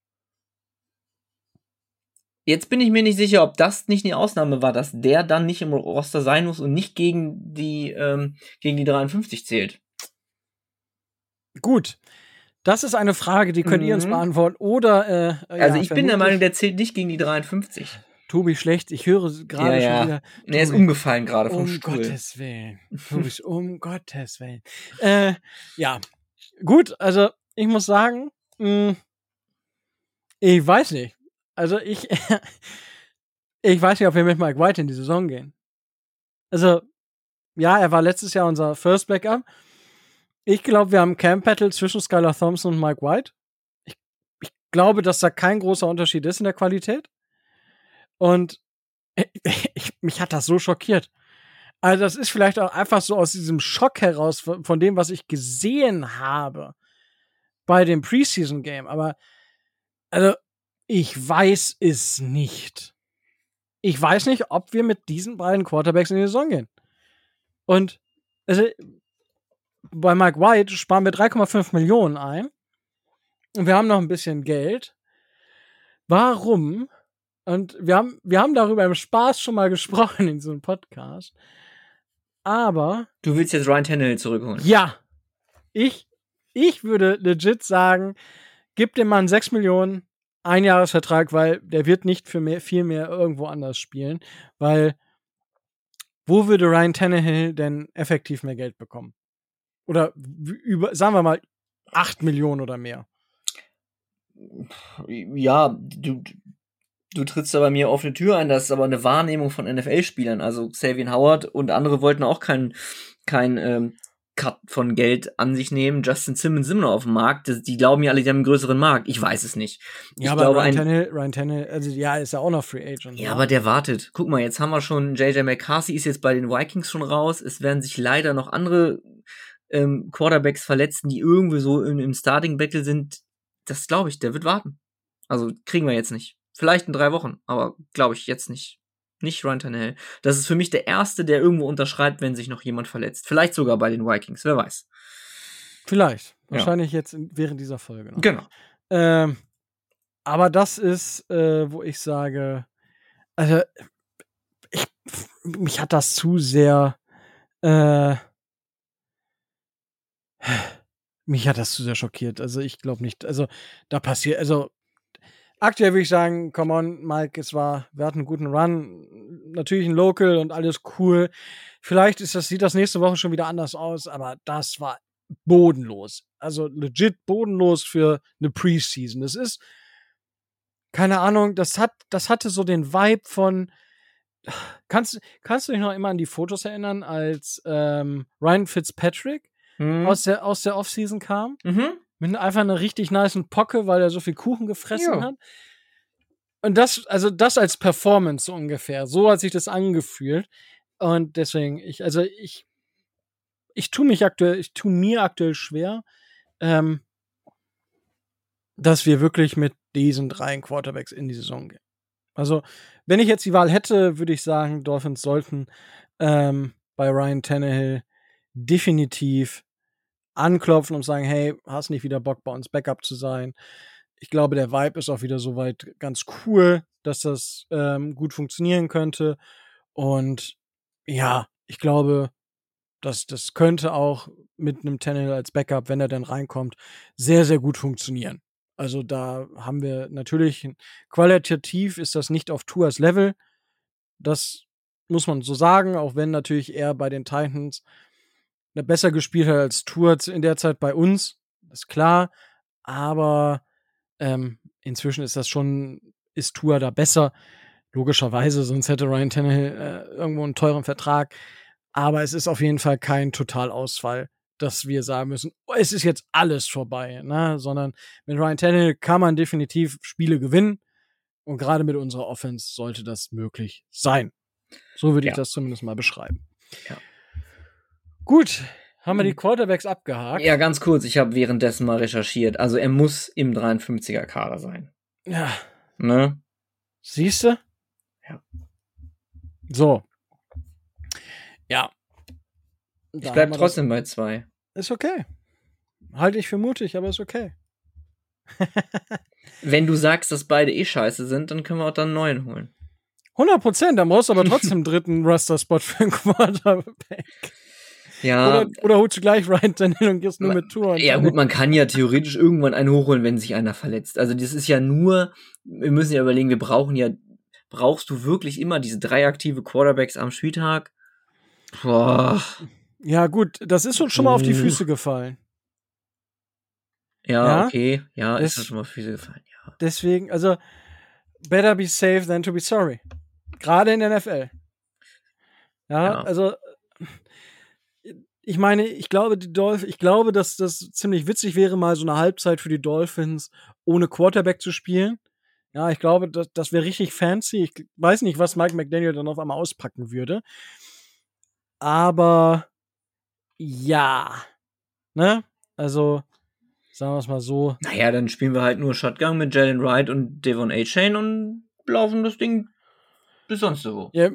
Jetzt bin ich mir nicht sicher, ob das nicht eine Ausnahme war, dass der dann nicht im Roster sein muss und nicht gegen die 53 zählt. Gut. Das ist eine Frage, die könnt ihr uns beantworten. Oder, also ich bin der Meinung, der zählt nicht gegen die 53. Tobi, schlecht. Ich höre gerade schon wieder. Er ist umgefallen gerade vom Stuhl. Um Gottes Willen. Tobi, um Gottes Willen. Ja. Gut, also ich muss sagen, ich weiß nicht. Also ich weiß nicht, ob wir mit Mike White in die Saison gehen. Also, ja, er war letztes Jahr unser First Backup. Ich glaube, wir haben Camp Battle zwischen Skylar Thompson und Mike White. Ich glaube, dass da kein großer Unterschied ist in der Qualität. Und mich hat das so schockiert. Also das ist vielleicht auch einfach so aus diesem Schock heraus von dem, was ich gesehen habe bei dem Preseason-Game. Aber also ich weiß es nicht. Ich weiß nicht, ob wir mit diesen beiden Quarterbacks in die Saison gehen. Und also bei Mike White sparen wir 3,5 Millionen ein. Und wir haben noch ein bisschen Geld. Warum? Und wir haben darüber im Spaß schon mal gesprochen in so einem Podcast. Aber... Du willst jetzt Ryan Tannehill zurückholen? Ja. Ich würde legit sagen, gib dem Mann 6 Millionen, Einjahresvertrag, weil der wird nicht für viel mehr irgendwo anders spielen. Weil wo würde Ryan Tannehill denn effektiv mehr Geld bekommen? Oder sagen wir mal 8 Millionen oder mehr. Ja, du trittst da bei mir offene Tür ein, das ist aber eine Wahrnehmung von NFL-Spielern. Also Xavier Howard und andere wollten auch kein Cut von Geld an sich nehmen. Justin Simmons immer noch auf dem Markt. Die glauben ja alle, die haben einen größeren Markt. Ich weiß es nicht. Ja, aber Ryan Tannehill, also ja, ist ja auch noch Free Agent. Ja, aber der wartet. Guck mal, jetzt haben wir schon, JJ McCarthy ist jetzt bei den Vikings schon raus. Es werden sich leider noch andere Quarterbacks verletzen, die irgendwie so im Starting-Battle sind. Das glaube ich, der wird warten. Also kriegen wir jetzt nicht. Vielleicht in 3 Wochen, aber glaube ich jetzt nicht. Nicht Ryan Tannehill. Das ist für mich der Erste, der irgendwo unterschreibt, wenn sich noch jemand verletzt. Vielleicht sogar bei den Vikings, wer weiß. Vielleicht. Ja. Wahrscheinlich jetzt während dieser Folge noch. Genau. Aber das ist, wo ich sage, also mich hat das zu sehr schockiert. Also ich glaube nicht, also da passiert, also aktuell würde ich sagen, come on, Mike, wir hatten einen guten Run, natürlich ein Local und alles cool. Vielleicht sieht das nächste Woche schon wieder anders aus, aber das war bodenlos. Also legit bodenlos für eine Preseason. Das ist, keine Ahnung, das hatte so den Vibe von, kannst du dich noch immer an die Fotos erinnern, als Ryan Fitzpatrick aus der Offseason kam? Mit einfach einer richtig nicen Pocke, weil er so viel Kuchen gefressen hat. Und das als Performance so ungefähr. So hat sich das angefühlt. Und deswegen, ich tue mir aktuell schwer, dass wir wirklich mit diesen 3 Quarterbacks in die Saison gehen. Also, wenn ich jetzt die Wahl hätte, würde ich sagen, Dolphins sollten bei Ryan Tannehill definitiv anklopfen und sagen, hey, hast nicht wieder Bock, bei uns Backup zu sein? Ich glaube, der Vibe ist auch wieder soweit ganz cool, dass das gut funktionieren könnte. Und ja, ich glaube, das könnte auch mit einem Tannehill als Backup, wenn er dann reinkommt, sehr, sehr gut funktionieren. Also da haben wir natürlich, qualitativ ist das nicht auf Tuas Level. Das muss man so sagen, auch wenn natürlich er bei den Titans besser gespielt hat als Tua in der Zeit bei uns. Ist klar. Aber inzwischen ist Tua da besser. Logischerweise, sonst hätte Ryan Tannehill irgendwo einen teuren Vertrag. Aber es ist auf jeden Fall kein Totalausfall, dass wir sagen müssen, oh, es ist jetzt alles vorbei, ne? Sondern mit Ryan Tannehill kann man definitiv Spiele gewinnen. Und gerade mit unserer Offense sollte das möglich sein. So würde ich das zumindest mal beschreiben. Ja. Gut, haben wir die Quarterbacks abgehakt? Ja, ganz kurz, ich habe währenddessen mal recherchiert. Also er muss im 53er-Kader sein. Ja. Ne? Siehst du? Ja. So. Ja. Ich bleib trotzdem bei 2. Ist okay. Halte ich für mutig, aber ist okay. Wenn du sagst, dass beide scheiße sind, dann können wir auch dann einen neuen holen. 100%, dann brauchst du aber trotzdem einen dritten Roster-Spot für einen Quarterback. Ja. Oder holst du gleich Ryan Tannehill und gehst nur mit Tua. Ja gut, man kann ja theoretisch irgendwann einen hochholen, wenn sich einer verletzt. Also das ist ja nur, wir müssen ja überlegen, brauchst du wirklich immer diese 3 aktive Quarterbacks am Spieltag? Boah. Ja gut, das ist schon mal auf die Füße gefallen. Ja, okay. Ja, ist schon mal auf die Füße gefallen, ja. Deswegen, also better be safe than to be sorry. Gerade in der NFL. Ja, also ich meine, ich glaube, dass das ziemlich witzig wäre, mal so eine Halbzeit für die Dolphins ohne Quarterback zu spielen. Ja, ich glaube, das wäre richtig fancy. Ich weiß nicht, was Mike McDaniel dann auf einmal auspacken würde. Aber ja, ne? Also, sagen wir es mal so. Naja, dann spielen wir halt nur Shotgun mit Jalen Wright und Devon A-Chain und laufen das Ding bis sonst wo. Ja,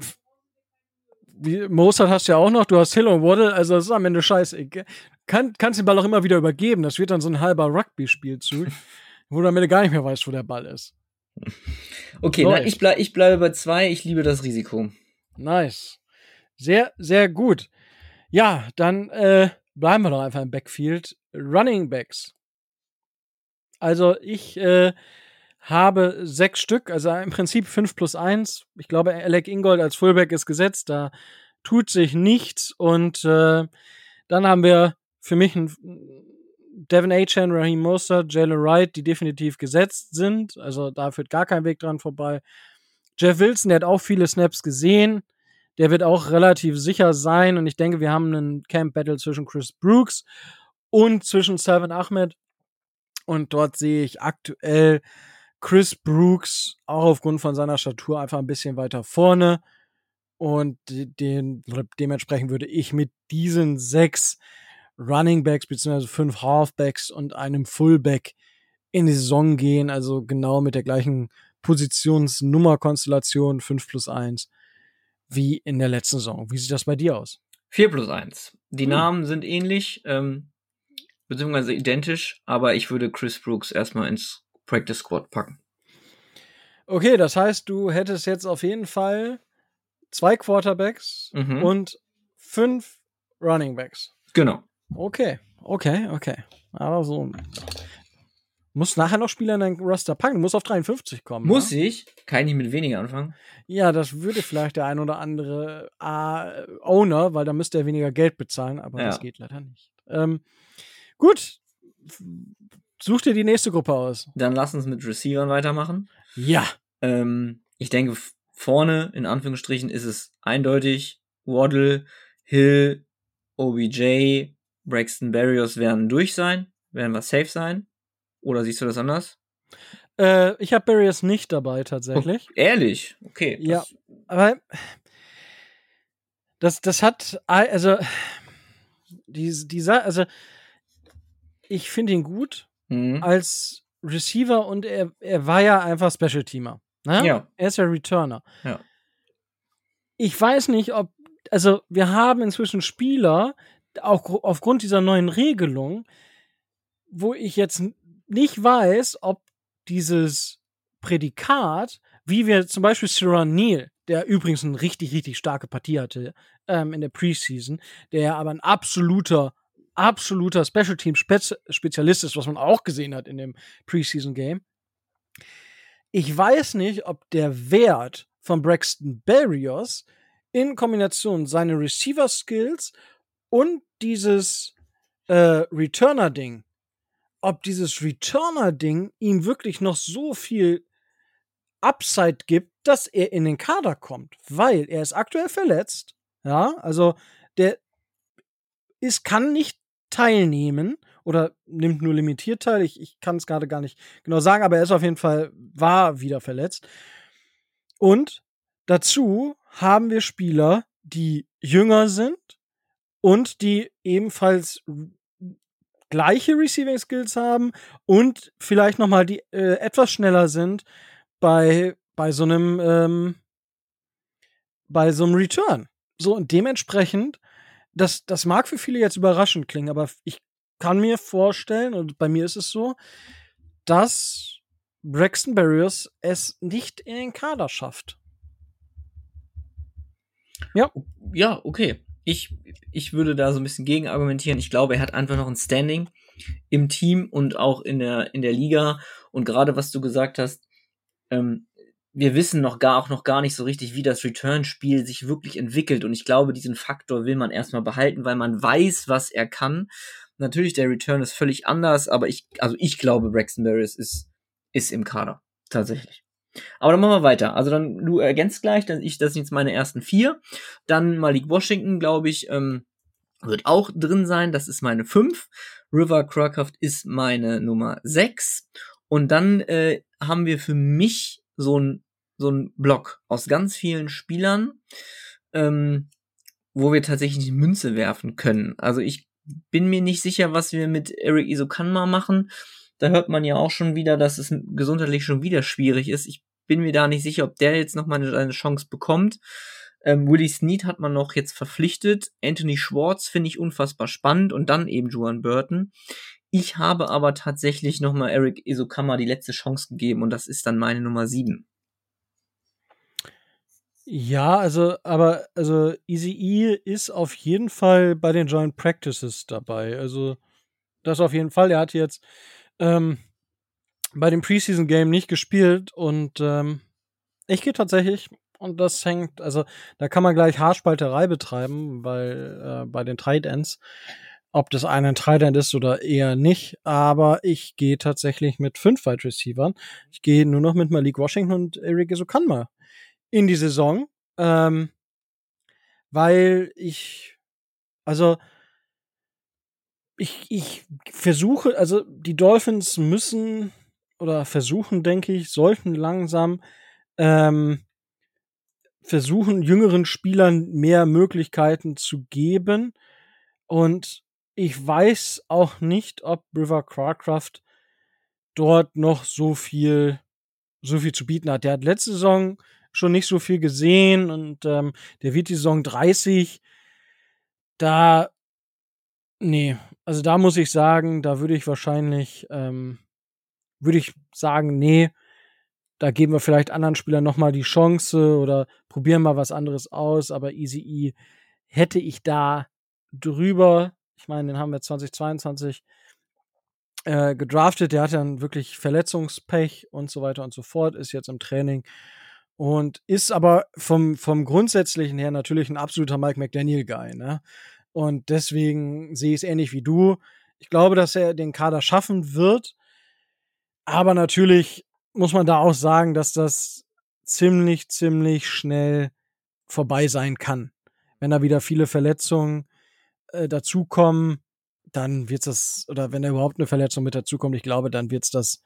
Mostert hast du ja auch noch, du hast Hill und Waddle, also das ist am Ende scheiße. Kannst den Ball auch immer wieder übergeben, das wird dann so ein halber Rugby-Spielzug, wo du am Ende gar nicht mehr weißt, wo der Ball ist. Okay, na, ich bleibe bei 2, ich liebe das Risiko. Nice. Sehr, sehr gut. Ja, dann bleiben wir doch einfach im Backfield. Running Backs. Also ich habe 6 Stück, also im Prinzip 5+1. Ich glaube, Alec Ingold als Fullback ist gesetzt, da tut sich nichts. Und dann haben wir für mich einen Devon A-Chain, Raheem Mostert, Jalen Wright, die definitiv gesetzt sind. Also da führt gar kein Weg dran vorbei. Jeff Wilson, der hat auch viele Snaps gesehen. Der wird auch relativ sicher sein. Und ich denke, wir haben einen Camp-Battle zwischen Chris Brooks und zwischen Salvon Ahmed. Und dort sehe ich aktuell Chris Brooks auch aufgrund von seiner Statur einfach ein bisschen weiter vorne. Und dementsprechend würde ich mit diesen 6 Running Backs bzw. 5 Halfbacks und einem Fullback in die Saison gehen. Also genau mit der gleichen Positionsnummerkonstellation 5+1 wie in der letzten Saison. Wie sieht das bei dir aus? 4+1. Die Namen sind ähnlich, beziehungsweise identisch, aber ich würde Chris Brooks erstmal ins Practice Squad packen. Okay, das heißt, du hättest jetzt auf jeden Fall 2 Quarterbacks und 5 Running Backs. Genau. Okay. Aber so. Musst nachher noch Spieler in dein Roster packen. Du musst auf 53 kommen. Muss ich? Kann ich nicht mit weniger anfangen? Ja, das würde vielleicht der ein oder andere Owner, weil da müsste er weniger Geld bezahlen, aber das geht leider nicht. Gut. Such dir die nächste Gruppe aus. Dann lass uns mit Receivern weitermachen. Ja. Ich denke, vorne, in Anführungsstrichen, ist es eindeutig. Waddle, Hill, OBJ, Braxton Berrios werden durch sein. Werden wir safe sein? Oder siehst du das anders? Ich habe Berrios nicht dabei, tatsächlich. Oh, ehrlich? Okay. Ja, aber das hat, also, also, ich finde ihn gut als Receiver und er war ja einfach Special-Teamer. Ne? Ja. Er ist ja Returner. Ja. Ich weiß nicht, also wir haben inzwischen Spieler, auch aufgrund dieser neuen Regelung, wo ich jetzt nicht weiß, ob dieses Prädikat, wie wir zum Beispiel Siran Neal, der übrigens eine richtig, richtig starke Partie hatte in der Preseason, der aber ein absoluter Special Team Spezialist ist, was man auch gesehen hat in dem Preseason Game. Ich weiß nicht, ob der Wert von Braxton Berrios in Kombination seine Receiver Skills und dieses Returner-Ding, ob dieses Returner-Ding ihm wirklich noch so viel Upside gibt, dass er in den Kader kommt, weil er ist aktuell verletzt. Ja, also der kann nicht teilnehmen oder nimmt nur limitiert teil. Ich kann es gerade gar nicht genau sagen, aber er ist auf jeden Fall, war wieder verletzt. Und dazu haben wir Spieler, die jünger sind und die ebenfalls gleiche Receiving Skills haben und vielleicht noch mal die etwas schneller sind bei so einem Return. So, und dementsprechend, das mag für viele jetzt überraschend klingen, aber ich kann mir vorstellen, und bei mir ist es so, dass Braxton Berrios es nicht in den Kader schafft. Ja. Ja, okay. Ich würde da so ein bisschen gegen argumentieren. Ich glaube, er hat einfach noch ein Standing im Team und auch in der Liga. Und gerade was du gesagt hast, wir wissen noch gar nicht so richtig, wie das Return-Spiel sich wirklich entwickelt. Und ich glaube, diesen Faktor will man erstmal behalten, weil man weiß, was er kann. Natürlich, der Return ist völlig anders, aber ich glaube, Braxton Berrios ist im Kader. Tatsächlich. Aber dann machen wir weiter. Also dann, du ergänzt gleich, das sind jetzt meine ersten 4. Dann Malik Washington, glaube ich, wird auch drin sein. Das ist meine 5. River Cracraft ist meine Nummer 6. Und dann haben wir für mich so ein Block aus ganz vielen Spielern, wo wir tatsächlich eine Münze werfen können. Also ich bin mir nicht sicher, was wir mit Eric Isokanma machen. Da hört man ja auch schon wieder, dass es gesundheitlich schon wieder schwierig ist. Ich bin mir da nicht sicher, ob der jetzt noch mal eine Chance bekommt. Willie Snead hat man noch jetzt verpflichtet. Anthony Schwartz finde ich unfassbar spannend und dann eben Juwan Burton. Ich habe aber tatsächlich noch mal Eric Isokanma die letzte Chance gegeben und das ist dann meine Nummer 7. Ja, also Eazy-E ist auf jeden Fall bei den Joint Practices dabei. Also das auf jeden Fall. Er hat jetzt bei dem Preseason Game nicht gespielt und ich gehe tatsächlich, und das hängt, also da kann man gleich Haarspalterei betreiben, weil bei den Tight Ends, ob das ein Tight End ist oder eher nicht, aber ich gehe tatsächlich mit 5 Wide Receivern. Ich gehe nur noch mit Malik Washington und Eric Isokanma in die Saison, weil ich versuche, also die Dolphins müssen oder versuchen, denke ich, sollten langsam versuchen, jüngeren Spielern mehr Möglichkeiten zu geben. Und ich weiß auch nicht, ob River Cracraft dort noch so viel so viel zu bieten hat. Der hat letzte Saison schon nicht so viel gesehen und der wird die Saison 30. Also da muss ich sagen, da würde ich wahrscheinlich, nee, da geben wir vielleicht anderen Spielern nochmal die Chance oder probieren mal was anderes aus, aber Eazy-E hätte ich da drüber, ich meine, den haben wir 2022 gedraftet, der hat dann wirklich Verletzungspech und so weiter und so fort, ist jetzt im Training und ist aber vom Grundsätzlichen her natürlich ein absoluter Mike McDaniel-Guy, ne? Und deswegen sehe ich es ähnlich wie du. Ich glaube, dass er den Kader schaffen wird, aber natürlich muss man da auch sagen, dass das ziemlich schnell vorbei sein kann. Wenn da wieder viele Verletzungen dazukommen, dann wird's das, oder wenn da überhaupt eine Verletzung mit dazukommt, ich glaube, dann wird's das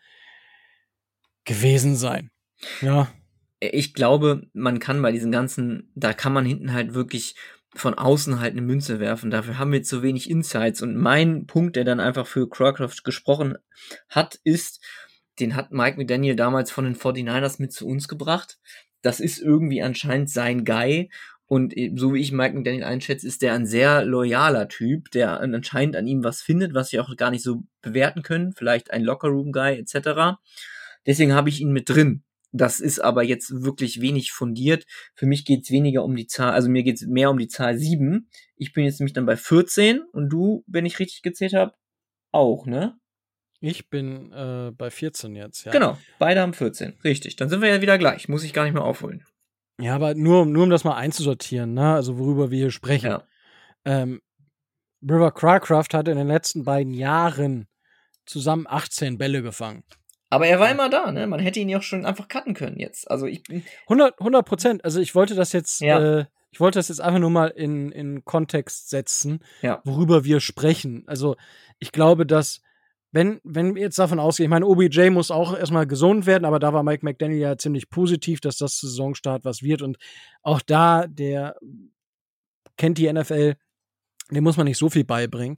gewesen sein. Ja. Ich glaube, man kann bei diesen ganzen, da kann man hinten halt wirklich von außen halt eine Münze werfen. Dafür haben wir zu wenig Insights. Und mein Punkt, der dann einfach für Crowcroft gesprochen hat, ist, den hat Mike McDaniel damals von den 49ers mit zu uns gebracht. Das ist irgendwie anscheinend sein Guy. Und so wie ich Mike McDaniel einschätze, ist der ein sehr loyaler Typ, der anscheinend an ihm was findet, was wir auch gar nicht so bewerten können. Vielleicht ein Lockerroom-Guy etc. Deswegen habe ich ihn mit drin. Das ist aber jetzt wirklich wenig fundiert. Für mich geht's weniger um die Zahl, also mir geht's mehr um die Zahl 7. Ich bin jetzt nämlich dann bei 14 und du, wenn ich richtig gezählt habe, auch, ne? Ich bin bei 14 jetzt, ja. Genau, beide haben 14. Richtig, dann sind wir ja wieder gleich. Muss ich gar nicht mehr aufholen. Ja, aber nur um das mal einzusortieren, ne? Also worüber wir hier sprechen. Ja. River Cracraft hat in den letzten beiden Jahren zusammen 18 Bälle gefangen. Aber er war immer da, ne? Man hätte ihn ja auch schon einfach cutten können jetzt. Also 100%. Also ich wollte das jetzt, Ja. ich wollte das jetzt einfach nur mal in Kontext setzen, Ja. worüber wir sprechen. Also ich glaube, dass wenn wir jetzt davon ausgehen, ich meine, OBJ muss auch erstmal gesund werden, aber da war Mike McDaniel ja ziemlich positiv, dass das Saisonstart was wird. Und auch da, der kennt die NFL, dem muss man nicht so viel beibringen.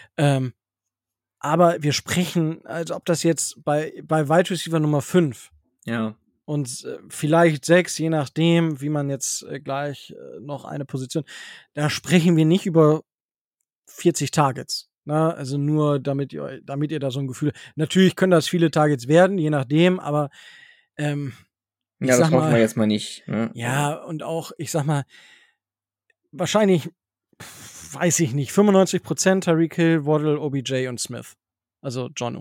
Aber wir sprechen, als ob das jetzt bei Wide Receiver Nummer 5 Ja. und vielleicht 6, je nachdem, wie man jetzt gleich noch eine Position, da sprechen wir nicht über 40 Targets. Ne? Also nur, damit ihr da so ein Gefühl, natürlich können das viele Targets werden, je nachdem, aber ja, das hoffen wir jetzt mal nicht. Ne? Ja, und auch, ich sag mal, wahrscheinlich, weiß ich nicht, 95% Tyreek Hill, Waddle, OBJ und Smith. Also Jonnu.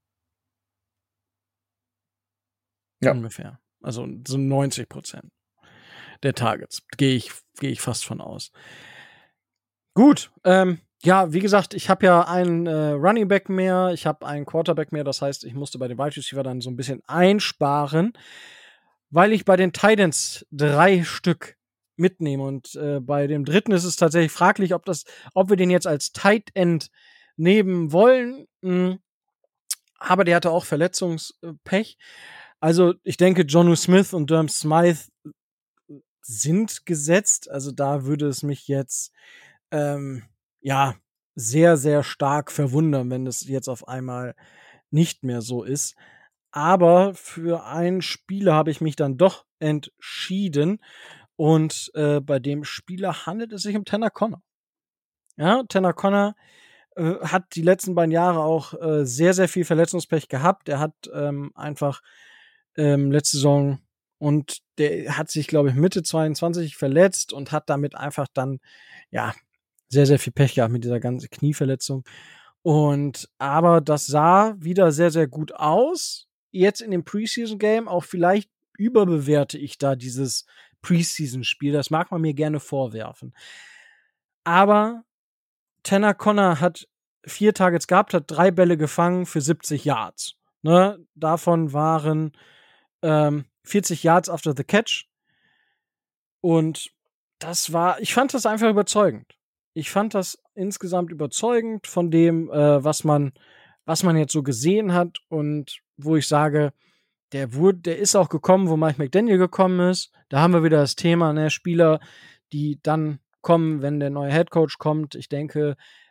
Ja. Ungefähr. Also so 90% der Targets. Gehe ich fast von aus. Gut, ja, wie gesagt, ich habe ja einen Running Back mehr, ich habe einen Quarterback mehr, das heißt, ich musste bei den Wide Receiver dann so ein bisschen einsparen, weil ich bei den Titans 3 Stück mitnehme und bei dem dritten ist es tatsächlich fraglich, ob wir den jetzt als Tight End nehmen wollen. Aber der hatte auch Verletzungspech. Also ich denke, Jonnu Smith und Durham Smythe sind gesetzt. Also da würde es mich jetzt ja sehr, sehr stark verwundern, wenn es jetzt auf einmal nicht mehr so ist. Aber für einen Spieler habe ich mich dann doch entschieden. Und bei dem Spieler handelt es sich um Tanner Conner. Ja, Tanner Conner hat die letzten beiden Jahre auch sehr, sehr viel Verletzungspech gehabt. Er hat einfach letzte Saison und der hat sich, glaube ich, Mitte 22 verletzt und hat damit einfach dann, ja, sehr, sehr viel Pech gehabt mit dieser ganzen Knieverletzung. Aber das sah wieder sehr, sehr gut aus. Jetzt in dem Preseason-Game, auch vielleicht überbewerte ich da dieses Preseason-Spiel. Das mag man mir gerne vorwerfen. Aber Tanner Conner hat 4 Targets gehabt, hat 3 Bälle gefangen für 70 Yards. Ne? Davon waren 40 Yards after the catch. Und ich fand das einfach überzeugend. Ich fand das insgesamt überzeugend von dem, was man jetzt so gesehen hat und wo ich sage, der ist auch gekommen, wo Mike McDaniel gekommen ist. Da haben wir wieder das Thema, ne, Spieler, die dann kommen, wenn der neue Headcoach kommt. Ich denke,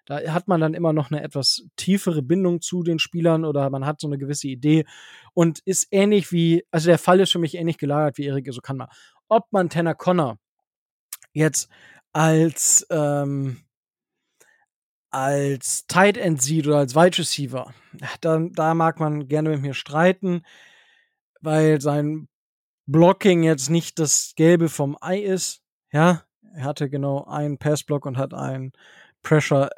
Da hat man dann immer noch eine etwas tiefere Bindung zu den Spielern oder man hat so eine gewisse Idee und ist ähnlich wie, also der Fall ist für mich ähnlich gelagert wie Erik Esokanma. Ob man Tanner Conner jetzt als Tight End sieht oder als Wide Receiver, da mag man gerne mit mir streiten, weil sein Blocking jetzt nicht das Gelbe vom Ei ist. Ja, er hatte genau einen Passblock und hat einen Pressure,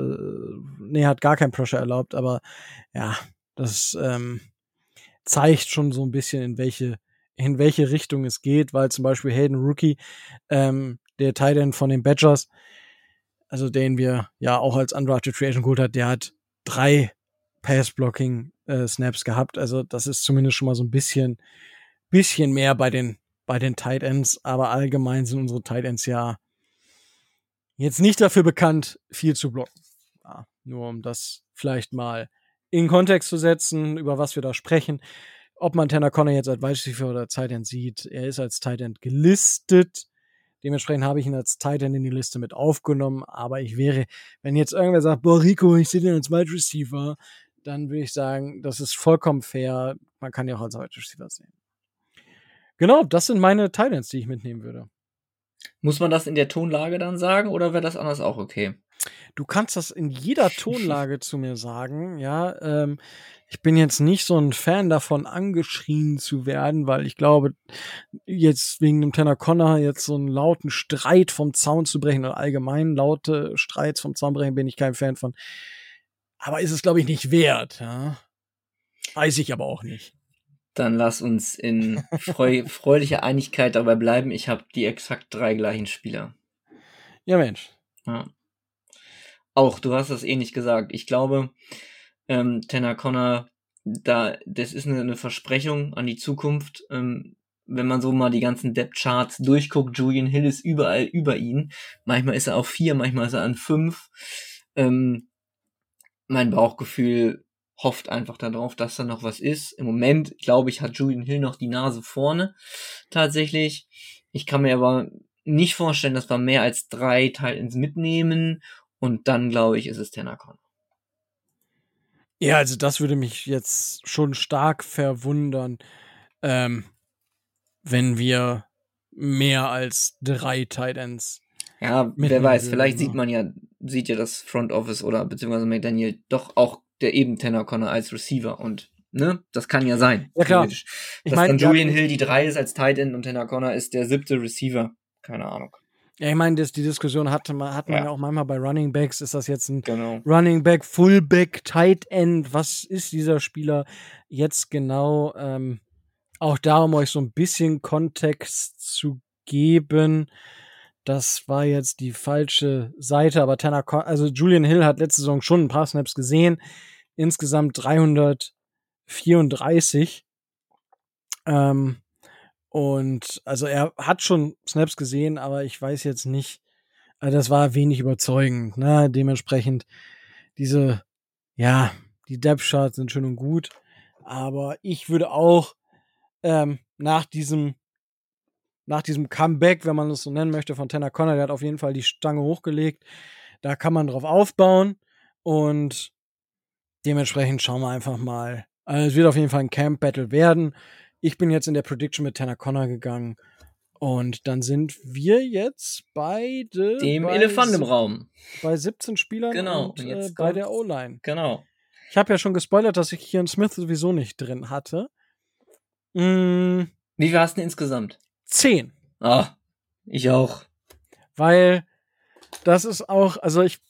hat gar keinen Pressure erlaubt, aber ja, das zeigt schon so ein bisschen, in welche Richtung es geht, weil zum Beispiel Hayden Rookie, der Tight End von den Badgers, also den wir ja auch als Undrafted Free Agent geholt hat, der hat 3 Pass-Blocking-Snaps gehabt. Also das ist zumindest schon mal so ein bisschen mehr bei den Tight Ends, aber allgemein sind unsere Tight Ends ja jetzt nicht dafür bekannt, viel zu blocken. Ja, nur um das vielleicht mal in Kontext zu setzen, über was wir da sprechen. Ob man Tanner Conner jetzt als Wide Receiver oder Tight End sieht, er ist als Tight End gelistet. Dementsprechend habe ich ihn als Tight End in die Liste mit aufgenommen. Aber wenn jetzt irgendwer sagt, boah, Rico, ich sehe den als Wide Receiver, dann würde ich sagen, das ist vollkommen fair. Man kann ja auch als Wide Receiver sehen. Genau, das sind meine Tight Ends, die ich mitnehmen würde. Muss man das in der Tonlage dann sagen oder wäre das anders auch okay? Du kannst das in jeder Tonlage zu mir sagen, ja. Ich bin jetzt nicht so ein Fan davon, angeschrien zu werden, weil ich glaube, jetzt wegen dem Tanner Conner jetzt so einen lauten Streit vom Zaun zu brechen oder allgemein laute Streits vom Zaun brechen, bin ich kein Fan von. Aber ist es, glaube ich, nicht wert, ja. Weiß ich aber auch nicht. Dann lass uns in freudiger Einigkeit dabei bleiben. Ich habe die exakt 3 gleichen Spieler. Ja, Mensch. Ja. Auch, du hast das ähnlich gesagt. Ich glaube, Tanner Conner, das ist eine Versprechung an die Zukunft. Wenn man so mal die ganzen Depth-Charts durchguckt, Julian Hill ist überall über ihn. Manchmal ist er auf 4, manchmal ist er an 5. Mein Bauchgefühl hofft einfach darauf, dass da noch was ist. Im Moment, glaube ich, hat Julian Hill noch die Nase vorne. Tatsächlich. Ich kann mir aber nicht vorstellen, dass wir mehr als 3 Titans mitnehmen. Und dann, glaube ich, ist es Tanner Conner. Ja, also das würde mich jetzt schon stark verwundern, wenn wir mehr als 3 Tight Ends. Ja, wer weiß, vielleicht sieht ja das Front Office oder beziehungsweise McDaniel doch auch der eben Tanner Conner als Receiver und ne, das kann ja sein. Ja, klar. Dass dann Julian Hill die 3 ist als Tight End und Tanner Conner ist der 7. Receiver. Keine Ahnung. Ja, ich meine, die Diskussion hat man ja auch manchmal bei Running Backs. Ist das jetzt ein Genau. Running Back, Fullback, Tight End? Was ist dieser Spieler jetzt genau? Auch da, um euch so ein bisschen Kontext zu geben. Das war jetzt die falsche Seite, aber also Julian Hill hat letzte Saison schon ein paar Snaps gesehen. Insgesamt 334. Und also er hat schon Snaps gesehen, aber ich weiß jetzt nicht, also das war wenig überzeugend. Ne? Dementsprechend die Depth-Charts sind schön und gut, aber ich würde auch nach diesem Comeback, wenn man es so nennen möchte, von Tanner Conner, der hat auf jeden Fall die Stange hochgelegt. Da kann man drauf aufbauen und dementsprechend schauen wir einfach mal. Also es wird auf jeden Fall ein Camp-Battle werden. Ich bin jetzt in der Prediction mit Tanner Conner gegangen und dann sind wir jetzt beide dem Elefant im Raum. Bei 17 Spielern genau. und jetzt bei der O-Line. Genau. Ich habe ja schon gespoilert, dass ich Kieran Smith sowieso nicht drin hatte. Wie viel hast du insgesamt? 10. Ah, ich auch. Weil das ist auch, also ich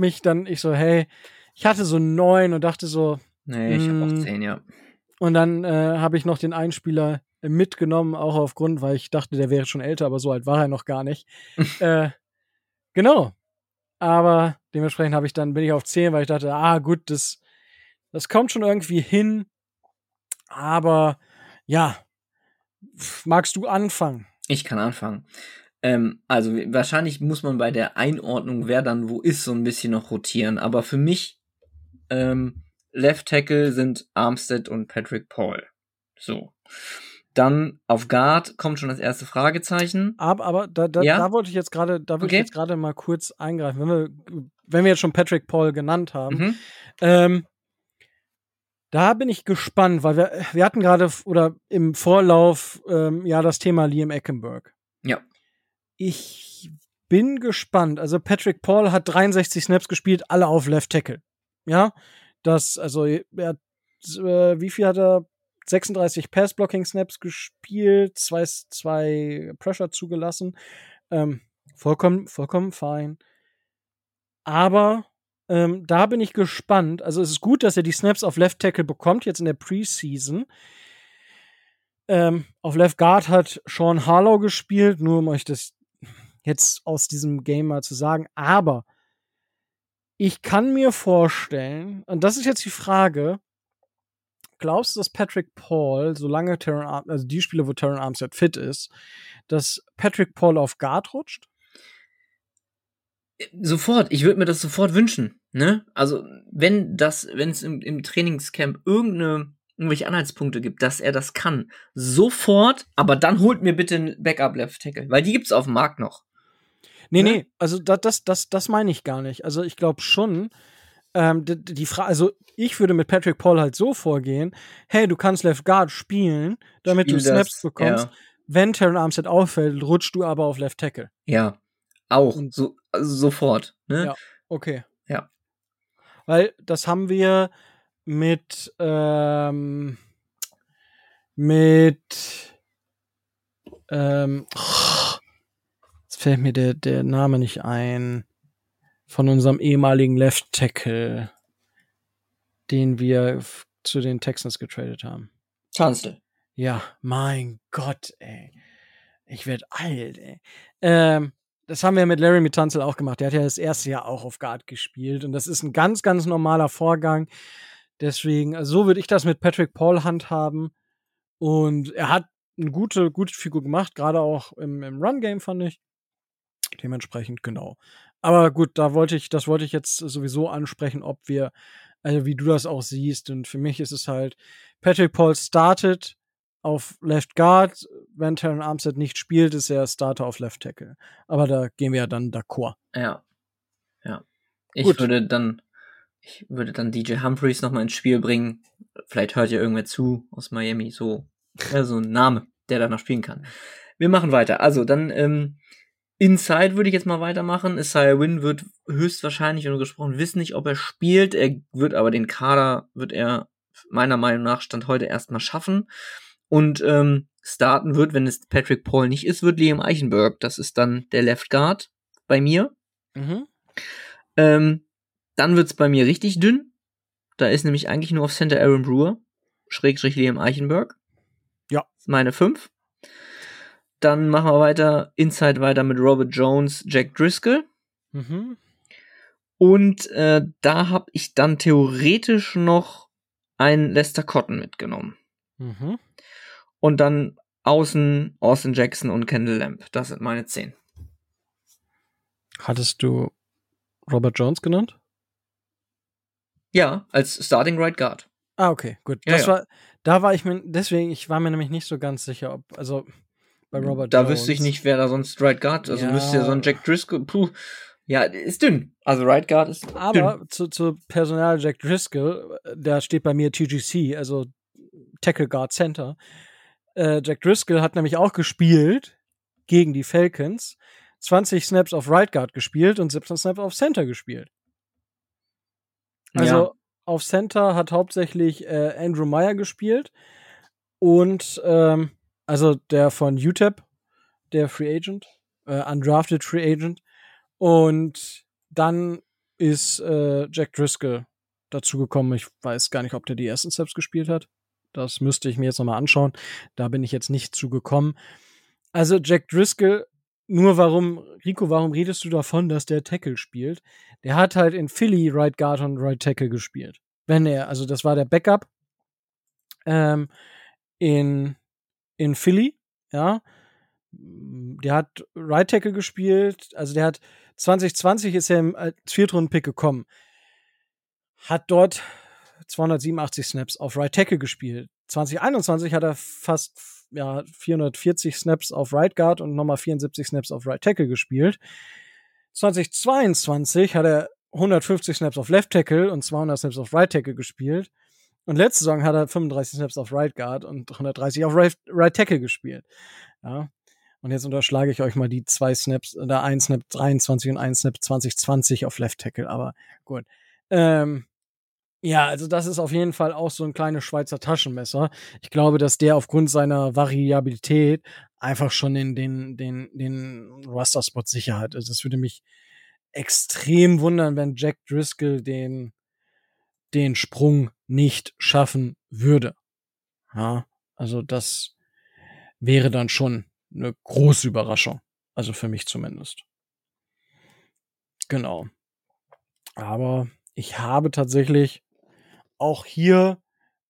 hatte so 9 und dachte so. Nee, ich habe auch 10, ja. Und dann habe ich noch den einen Spieler mitgenommen, auch aufgrund, weil ich dachte, der wäre schon älter, aber so alt war er noch gar nicht. Genau. Aber dementsprechend bin ich auf 10, weil ich dachte, gut, das kommt schon irgendwie hin. Aber ja, magst du anfangen? Ich kann anfangen. Also wahrscheinlich muss man bei der Einordnung, wer dann wo ist, so ein bisschen noch rotieren. Aber für mich Left Tackle sind Armstead und Patrick Paul. So. Dann auf Guard kommt schon das erste Fragezeichen. Aber da wollte ich jetzt gerade mal kurz eingreifen. Wenn wir wenn wir jetzt schon Patrick Paul genannt haben, da bin ich gespannt, weil wir hatten gerade oder im Vorlauf das Thema Liam Eckenberg. Ja. Ich bin gespannt. Also Patrick Paul hat 63 Snaps gespielt, alle auf Left Tackle. Ja, wie viel hat er? 36 Pass-Blocking-Snaps gespielt, zwei Pressure zugelassen. Vollkommen fein. Aber da bin ich gespannt. Also es ist gut, dass er die Snaps auf Left Tackle bekommt, jetzt in der Preseason. Auf Left Guard hat Sean Harlow gespielt, nur um euch das jetzt aus diesem Game mal zu sagen. Aber ich kann mir vorstellen, und das ist jetzt die Frage, glaubst du, dass Patrick Paul, solange also die Spiele, wo Terron Armstead fit ist, dass Patrick Paul auf Guard rutscht? Sofort, ich würde mir das sofort wünschen, ne? Also, wenn es im Trainingscamp irgendwelche Anhaltspunkte gibt, dass er das kann, sofort, aber dann holt mir bitte einen Backup Left Tackle, weil die gibt's auf dem Markt noch. Nee, also das meine ich gar nicht. Also ich glaube schon, die Frage, also ich würde mit Patrick Paul halt so vorgehen, hey, du kannst Left Guard spielen, damit du Snaps bekommst. Ja. Wenn Terron Armstead auffällt, rutschst du aber auf Left Tackle. Ja, auch, sofort. Ne? Ja, okay. Ja. Weil das haben wir mit jetzt fällt mir der Name nicht ein, von unserem ehemaligen Left Tackle, den wir zu den Texans getradet haben. Tunstall. Ja, mein Gott, ey. Ich werd alt, ey. Das haben wir mit Laremy Tunsil auch gemacht. Der hat ja das erste Jahr auch auf Guard gespielt. Und das ist ein ganz, ganz normaler Vorgang. Deswegen, also so würde ich das mit Patrick Paul handhaben. Und er hat eine gute Figur gemacht, gerade auch im Run-Game, fand ich. Dementsprechend, genau. Aber gut, das wollte ich jetzt sowieso ansprechen, ob wir, also wie du das auch siehst. Und für mich ist es halt, Patrick Paul startet auf Left Guard, wenn Terron Armstead nicht spielt, ist er Starter auf Left Tackle. Aber da gehen wir ja dann d'accord. Ja. Ich würde dann DJ Humphreys nochmal ins Spiel bringen. Vielleicht hört ja irgendwer zu aus Miami, so ein Name, der da noch spielen kann. Wir machen weiter. Also dann Inside würde ich jetzt mal weitermachen. Isaiah Wynn wird höchstwahrscheinlich, und gesprochen, wissen nicht, ob er spielt. Er wird aber den Kader, wird er meiner Meinung nach Stand heute erstmal schaffen. Und starten wird, wenn es Patrick Paul nicht ist, wird Liam Eichenberg. Das ist dann der Left Guard bei mir. Mhm. Dann wird's bei mir richtig dünn. Da ist nämlich eigentlich nur auf Center Aaron Brewer, / Liam Eichenberg. Ja. Das ist meine 5. Dann machen wir Inside weiter mit Robert Jones, Jack Driscoll. Mhm. Und da habe ich dann theoretisch noch einen Lester Cotton mitgenommen. Mhm. Und dann außen Austin Jackson und Kendall Lamb. Das sind meine 10. Hattest du Robert Jones genannt? Ja, als Starting Right Guard. Ah, okay, gut. Ja, ich war mir nämlich nicht so ganz sicher, ob, also bei Robert da Jones. wüsste ich nicht, wer da sonst Right Guard, also müsste ja so ein Jack Driscoll, ja, ist dünn. Also Right Guard ist dünn. Aber zu Personal Jack Driscoll, da steht bei mir TGC, also Tackle Guard Center. Jack Driscoll hat nämlich auch gespielt gegen die Falcons. 20 Snaps auf Right Guard gespielt und 17 Snaps auf Center gespielt. Also auf Center hat hauptsächlich Andrew Meyer gespielt und also der von UTEP, der Free Agent, Undrafted Free Agent. Und dann ist Jack Driscoll dazugekommen. Ich weiß gar nicht, ob der die ersten Snaps gespielt hat. Das müsste ich mir jetzt nochmal anschauen. Da bin ich jetzt nicht zugekommen. Also Jack Driscoll, warum redest du davon, dass der Tackle spielt? Der hat halt in Philly Right Guard und Right Tackle gespielt. Also das war der Backup in Philly, ja. Der hat Right Tackle gespielt, also der hat 2020 ist er als Viertrunden-Pick gekommen. Hat dort 287 Snaps auf Right Tackle gespielt. 2021 hat er fast 440 Snaps auf Right Guard und nochmal 74 Snaps auf Right Tackle gespielt. 2022 hat er 150 Snaps auf Left Tackle und 200 Snaps auf Right Tackle gespielt. Und letzte Saison hat er 35 Snaps auf Right Guard und 130 auf Right Tackle gespielt. Ja. Und jetzt unterschlage ich euch mal die 2 Snaps, oder 1 Snap 23 und 1 Snap 2020 auf Left Tackle, aber gut. Ja, also das ist auf jeden Fall auch so ein kleines Schweizer Taschenmesser. Ich glaube, dass der aufgrund seiner Variabilität einfach schon in den Roster-Spot sicher hat. Also es würde mich extrem wundern, wenn Jack Driscoll den Sprung nicht schaffen würde. Ja, also das wäre dann schon eine große Überraschung. Also für mich zumindest. Genau. Aber ich habe tatsächlich auch hier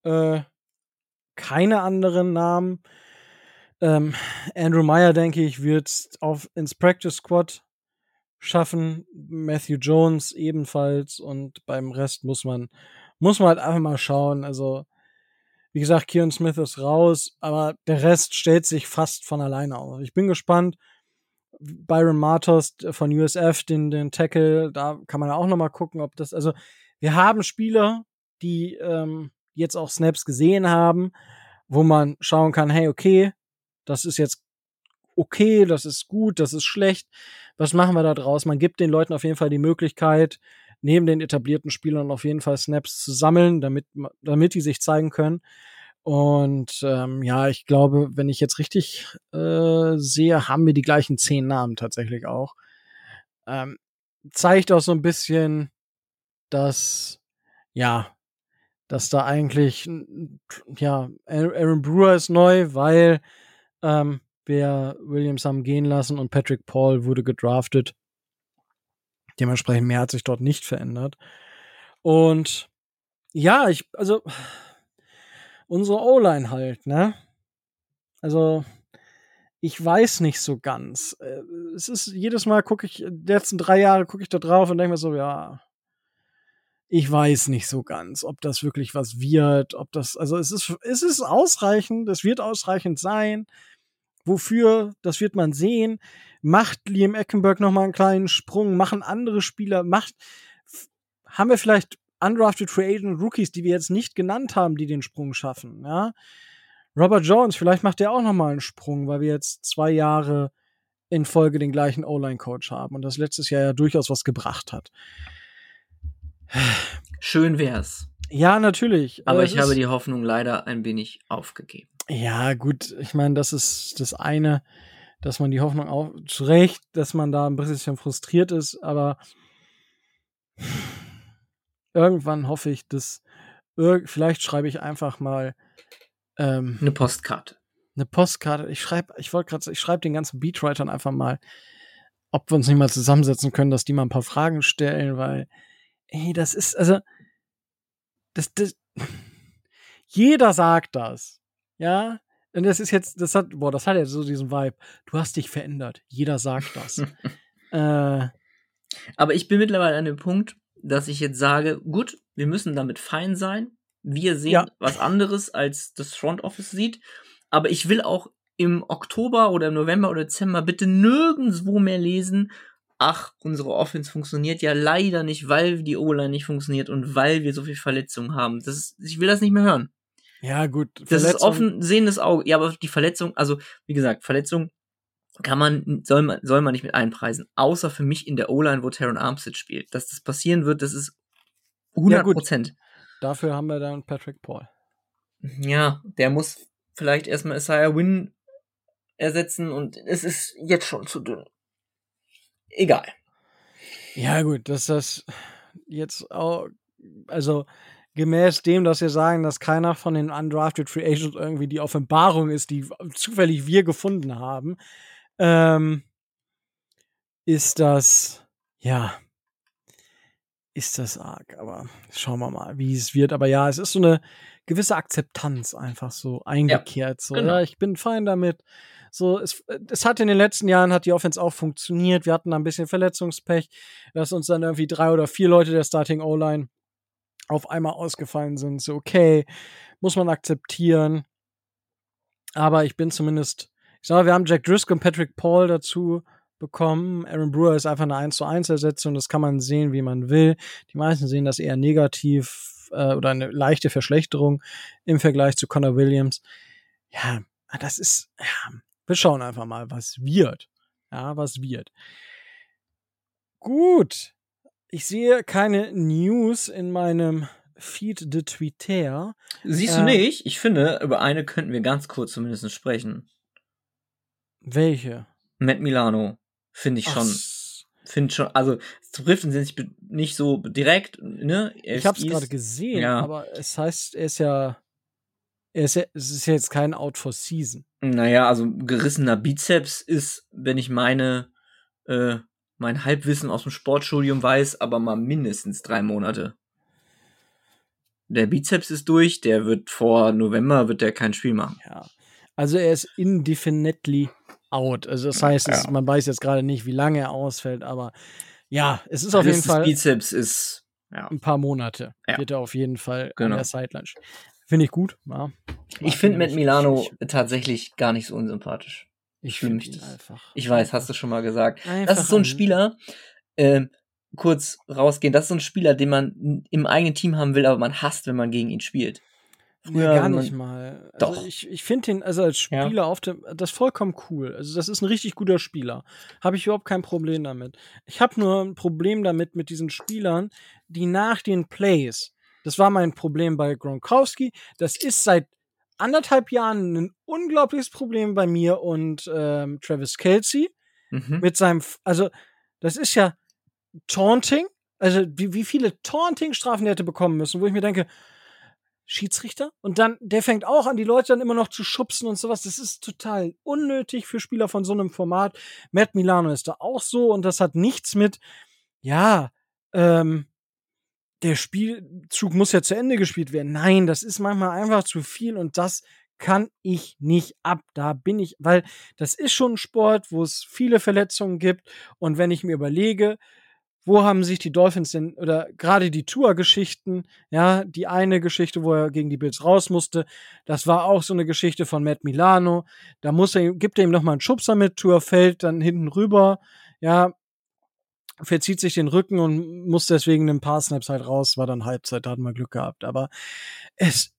keine anderen Namen. Andrew Meyer, denke ich, wird ins Practice Squad schaffen. Matthew Jones ebenfalls. Und beim Rest muss man halt einfach mal schauen. Also, wie gesagt, Kieran Smith ist raus, aber der Rest stellt sich fast von alleine auf. Ich bin gespannt. Byron Matos von USF, den Tackle, da kann man auch noch mal gucken, ob das, also wir haben Spieler, die jetzt auch Snaps gesehen haben, wo man schauen kann, hey, okay, das ist jetzt okay, das ist gut, das ist schlecht. Was machen wir da draus? Man gibt den Leuten auf jeden Fall die Möglichkeit, neben den etablierten Spielern auf jeden Fall Snaps zu sammeln, damit die sich zeigen können. Und ja, ich glaube, wenn ich jetzt richtig sehe, haben wir die gleichen 10 Namen tatsächlich auch. Zeigt auch so ein bisschen, dass da eigentlich, ja, Aaron Brewer ist neu, weil wir Williams haben gehen lassen und Patrick Paul wurde gedraftet. Dementsprechend mehr hat sich dort nicht verändert. Und ja, also unsere O-Line halt, ne? Also ich weiß nicht so ganz. Es ist jedes Mal die letzten 3 Jahre gucke ich da drauf und denke mir so, ja, ich weiß nicht so ganz, ob das wirklich was wird, also es ist ausreichend, es wird ausreichend sein. Wofür, das wird man sehen. Macht Liam Eckenberg noch mal einen kleinen Sprung, machen andere Spieler, haben wir vielleicht undrafted Free Agent Rookies, die wir jetzt nicht genannt haben, die den Sprung schaffen, ja? Robert Jones, vielleicht macht der auch noch mal einen Sprung, weil wir jetzt 2 Jahre in Folge den gleichen O-Line-Coach haben und das letztes Jahr ja durchaus was gebracht hat. Schön wär's. Ja, natürlich. Aber ich habe die Hoffnung leider ein wenig aufgegeben. Ja, gut, ich meine, das ist das eine, dass man die Hoffnung auch zu Recht, dass man da ein bisschen frustriert ist, aber irgendwann hoffe ich, dass vielleicht schreibe ich einfach mal eine Postkarte. Ich schreibe den ganzen Beatwritern einfach mal, ob wir uns nicht mal zusammensetzen können, dass die mal ein paar Fragen stellen, weil, das ist, also, das jeder sagt das, ja, und das hat ja so diesen Vibe, du hast dich verändert, jeder sagt das. Aber ich bin mittlerweile an dem Punkt, dass ich jetzt sage, gut, wir müssen damit fein sein, wir sehen was anderes, als das Front Office sieht, aber ich will auch im Oktober oder im November oder Dezember bitte nirgendwo mehr lesen, ach, unsere Offense funktioniert ja leider nicht, weil die O-Line nicht funktioniert und weil wir so viel Verletzungen haben. Ich will das nicht mehr hören. Ja, gut. Das ist offen sehendes Auge. Ja, aber die Verletzung, also wie gesagt, Verletzung soll man nicht mit einpreisen. Außer für mich in der O-Line, wo Terron Armstead spielt. Dass das passieren wird, das ist 100%. Ja, dafür haben wir dann Patrick Paul. Ja, der muss vielleicht erstmal Isaiah Wynn ersetzen und es ist jetzt schon zu dünn. Egal. Ja, gut, dass das jetzt auch, also gemäß dem, dass wir sagen, dass keiner von den undrafted Free Agents irgendwie die Offenbarung ist, die zufällig wir gefunden haben, ist das arg. Aber schauen wir mal, wie es wird. Aber ja, es ist so eine gewisse Akzeptanz einfach so eingekehrt. So, genau. Ja, ich bin fein damit. So, es hat in den letzten Jahren die Offense auch funktioniert. Wir hatten da ein bisschen Verletzungspech, dass uns dann irgendwie 3 oder 4 Leute der Starting O-Line auf einmal ausgefallen sind. So, okay, muss man akzeptieren. Aber ich bin zumindest, wir haben Jack Driscoll und Patrick Paul dazu. bekommen. Aaron Brewer ist einfach eine 1:1-Ersetzung. Das kann man sehen, wie man will. Die meisten sehen das eher negativ oder eine leichte Verschlechterung im Vergleich zu Connor Williams. Ja, das ist, ja, wir schauen einfach mal, was wird. Ja, was wird. Gut. Ich sehe keine News in meinem Feed de Twitter. Siehst du nicht? Ich finde, über eine könnten wir ganz kurz zumindest sprechen. Welche? Matt Milano. Finde ich schon. Finde schon, also es trifft uns jetzt nicht so direkt, ne? Ich habe es gerade gesehen, aber es heißt, es ist jetzt kein Out for Season. Naja, also gerissener Bizeps ist, wenn ich mein Halbwissen aus dem Sportstudium weiß, aber mal mindestens 3 Monate. Der Bizeps ist durch, der wird vor November kein Spiel machen. Ja, also er ist indefinitely out. Also das heißt, man weiß jetzt gerade nicht, wie lange er ausfällt, aber ja, es ist auf jeden Fall. Bizeps ist ein paar Monate. Wird er auf jeden Fall an der Sideline. Finde ich gut. Ja. Ich finde Matt Milano tatsächlich gar nicht so unsympathisch. Ich finde ihn einfach. Ich weiß, hast du schon mal gesagt. Das ist so ein Spieler, kurz rausgehen, das ist so ein Spieler, den man im eigenen Team haben will, aber man hasst, wenn man gegen ihn spielt. Früher gar nicht mal. Also doch. Ich finde ihn als Spieler das vollkommen cool. Also das ist ein richtig guter Spieler. Habe ich überhaupt kein Problem damit. Ich habe nur ein Problem damit mit diesen Spielern, die nach den Plays, das war mein Problem bei Gronkowski, das ist seit 1,5 Jahren ein unglaubliches Problem bei mir und Travis Kelce mit seinem, also das ist ja Taunting, also wie viele Taunting-Strafen der hätte bekommen müssen, wo ich mir denke, Schiedsrichter? Und dann, der fängt auch an, die Leute dann immer noch zu schubsen und sowas. Das ist total unnötig für Spieler von so einem Format. Matt Milano ist da auch so und das hat nichts mit, der Spielzug muss ja zu Ende gespielt werden. Nein, das ist manchmal einfach zu viel und das kann ich nicht ab. Da bin ich, weil das ist schon ein Sport, wo es viele Verletzungen gibt und wenn ich mir überlege, wo haben sich die Dolphins denn, oder gerade die Tua-Geschichten, ja, die eine Geschichte, wo er gegen die Bills raus musste, das war auch so eine Geschichte von Matt Milano. Da gibt er ihm nochmal einen Schubser mit, Tua fällt dann hinten rüber, ja, verzieht sich den Rücken und muss deswegen ein paar Snaps halt raus, war dann Halbzeit, da hatten wir Glück gehabt. Aber das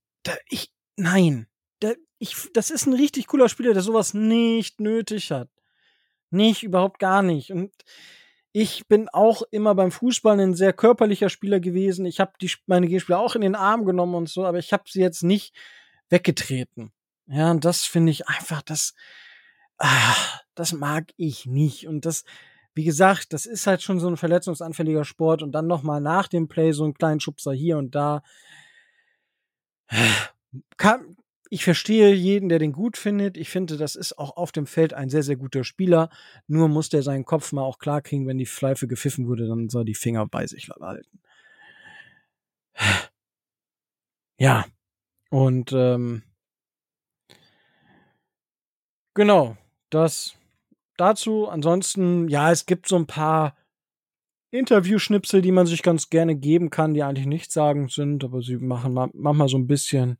ist ein richtig cooler Spieler, der sowas nicht nötig hat. Nicht, überhaupt gar nicht. Und ich bin auch immer beim Fußball ein sehr körperlicher Spieler gewesen. Ich habe meine Gegenspieler auch in den Arm genommen und so, aber ich habe sie jetzt nicht weggetreten. Ja, und das finde ich einfach, das mag ich nicht. Und das, wie gesagt, das ist halt schon so ein verletzungsanfälliger Sport und dann nochmal nach dem Play so einen kleinen Schubser hier und da. Ich verstehe jeden, der den gut findet. Ich finde, das ist auch auf dem Feld ein sehr, sehr guter Spieler. Nur muss der seinen Kopf mal auch klar kriegen, wenn die Pfeife gepfiffen wurde, dann soll er die Finger bei sich halten. Ja. Und genau, das dazu. Ansonsten, ja, es gibt so ein paar Interview-Schnipsel, die man sich ganz gerne geben kann, die eigentlich nichtssagend sind, aber sie machen manchmal so ein bisschen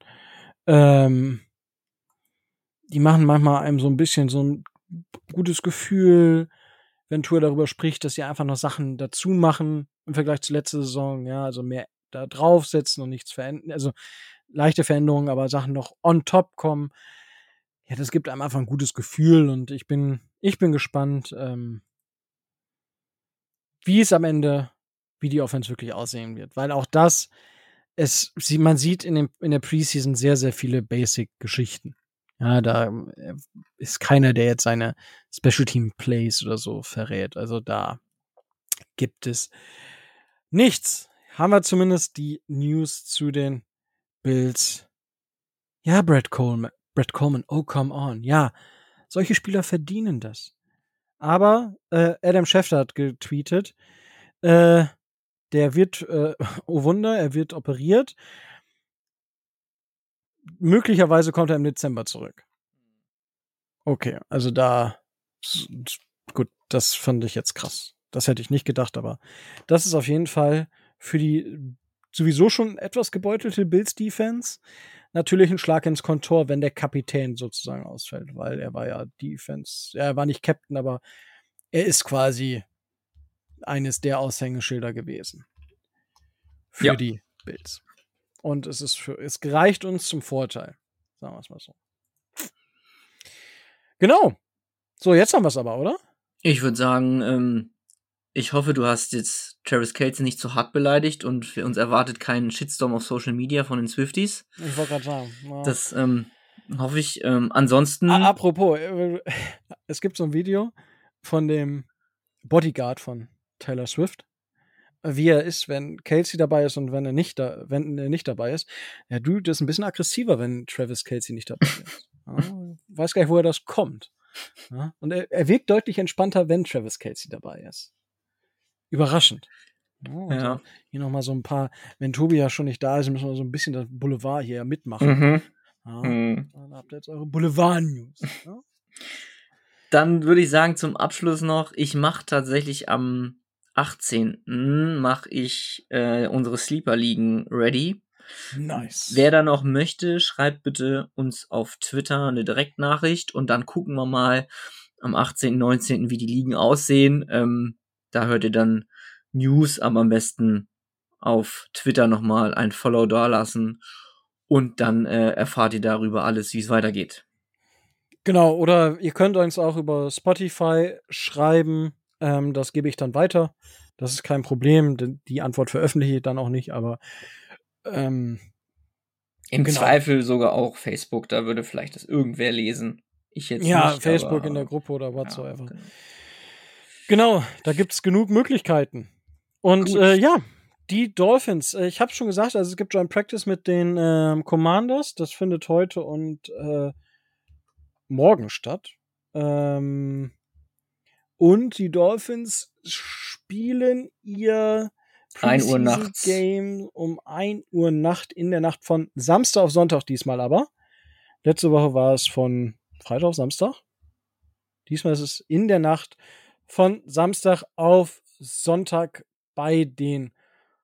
die machen manchmal einem so ein bisschen so ein gutes Gefühl, wenn Tour darüber spricht, dass sie einfach noch Sachen dazu machen im Vergleich zur letzten Saison, ja, also mehr da draufsetzen und nichts verändern, also leichte Veränderungen, aber Sachen noch on top kommen. Ja, das gibt einem einfach ein gutes Gefühl und ich bin gespannt, wie die Offense wirklich aussehen wird, weil auch man sieht in der Preseason sehr, sehr viele Basic-Geschichten. Ja, da ist keiner, der jetzt seine Special Team Plays oder so verrät. Also da gibt es nichts. Haben wir zumindest die News zu den Bills. Ja, Brett Coleman, oh come on. Ja, solche Spieler verdienen das. Aber Adam Schefter hat getweetet, der wird, oh Wunder, er wird operiert. Möglicherweise kommt er im Dezember zurück. Okay, also gut, das fand ich jetzt krass. Das hätte ich nicht gedacht, aber das ist auf jeden Fall für die sowieso schon etwas gebeutelte Bills-Defense natürlich ein Schlag ins Kontor, wenn der Kapitän sozusagen ausfällt, weil er war ja er war nicht Captain, aber er ist quasi eines der Aushängeschilder gewesen für die Bills. Und es gereicht uns zum Vorteil. Sagen wir es mal so. Genau. So, jetzt haben wir es aber, oder? Ich würde sagen, ich hoffe, du hast jetzt Travis Kelce nicht zu hart beleidigt und für uns erwartet keinen Shitstorm auf Social Media von den Swifties. Ich wollte gerade sagen. Ja. Das hoffe ich. Ansonsten. Apropos, es gibt so ein Video von dem Bodyguard von Taylor Swift, wie er ist, wenn Kelce dabei ist und wenn er nicht dabei ist. Ja, Dude ist ein bisschen aggressiver, wenn Travis Kelce nicht dabei ist. Ja, weiß gar nicht, woher das kommt. Ja, und er wirkt deutlich entspannter, wenn Travis Kelce dabei ist. Überraschend. Ja. Hier nochmal so ein paar, wenn Tobi ja schon nicht da ist, müssen wir so ein bisschen das Boulevard hier mitmachen. Dann habt ihr jetzt eure Boulevard-News. Ja? Dann würde ich sagen, zum Abschluss noch, ich mache tatsächlich am 18. mache ich unsere Sleeper-Ligen ready. Nice. Wer da noch möchte, schreibt bitte uns auf Twitter eine Direktnachricht und dann gucken wir mal am 18., 19., wie die Ligen aussehen. Da hört ihr dann News, aber am besten auf Twitter nochmal ein Follow dalassen und dann erfahrt ihr darüber alles, wie es weitergeht. Genau, oder ihr könnt uns auch über Spotify schreiben, das gebe ich dann weiter. Das ist kein Problem, die Antwort veröffentliche ich dann auch nicht, aber im Zweifel sogar auch Facebook, da würde vielleicht das irgendwer lesen. Ich jetzt nicht. Ja, Facebook aber, in der Gruppe oder whatsoever. Ja, genau, da gibt es genug Möglichkeiten. Und die Dolphins, ich habe schon gesagt, also es gibt Joint Practice mit den Commanders, das findet heute und morgen statt. Und die Dolphins spielen ihr 1 Uhr nachts Game um 1 Uhr Nacht in der Nacht von Samstag auf Sonntag diesmal aber. Letzte Woche war es von Freitag auf Samstag. Diesmal ist es in der Nacht von Samstag auf Sonntag bei den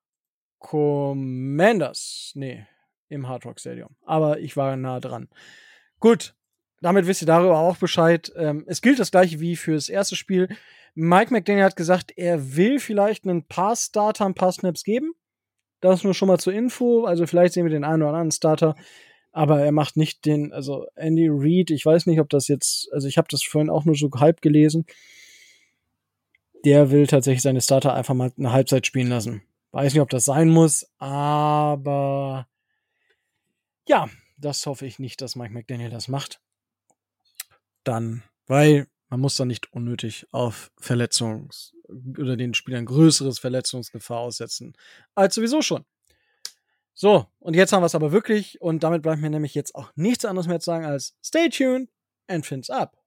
Commanders. Nee, im Hard Rock Stadium. Aber ich war nah dran. Gut, damit wisst ihr darüber auch Bescheid. Es gilt das gleiche wie für das erste Spiel. Mike McDaniel hat gesagt, er will vielleicht ein paar Starter, ein paar Snaps geben. Das nur schon mal zur Info. Also vielleicht sehen wir den einen oder anderen Starter. Aber er macht nicht also Andy Reid, ich weiß nicht, ob das jetzt, also ich habe das vorhin auch nur so halb gelesen. Der will tatsächlich seine Starter einfach mal eine Halbzeit spielen lassen. Weiß nicht, ob das sein muss, aber ja, das hoffe ich nicht, dass Mike McDaniel das macht. Dann, weil man muss dann nicht unnötig auf oder den Spielern größeres Verletzungsgefahr aussetzen, als sowieso schon. So, und jetzt haben wir es aber wirklich und damit bleibt mir nämlich jetzt auch nichts anderes mehr zu sagen als stay tuned and fins up.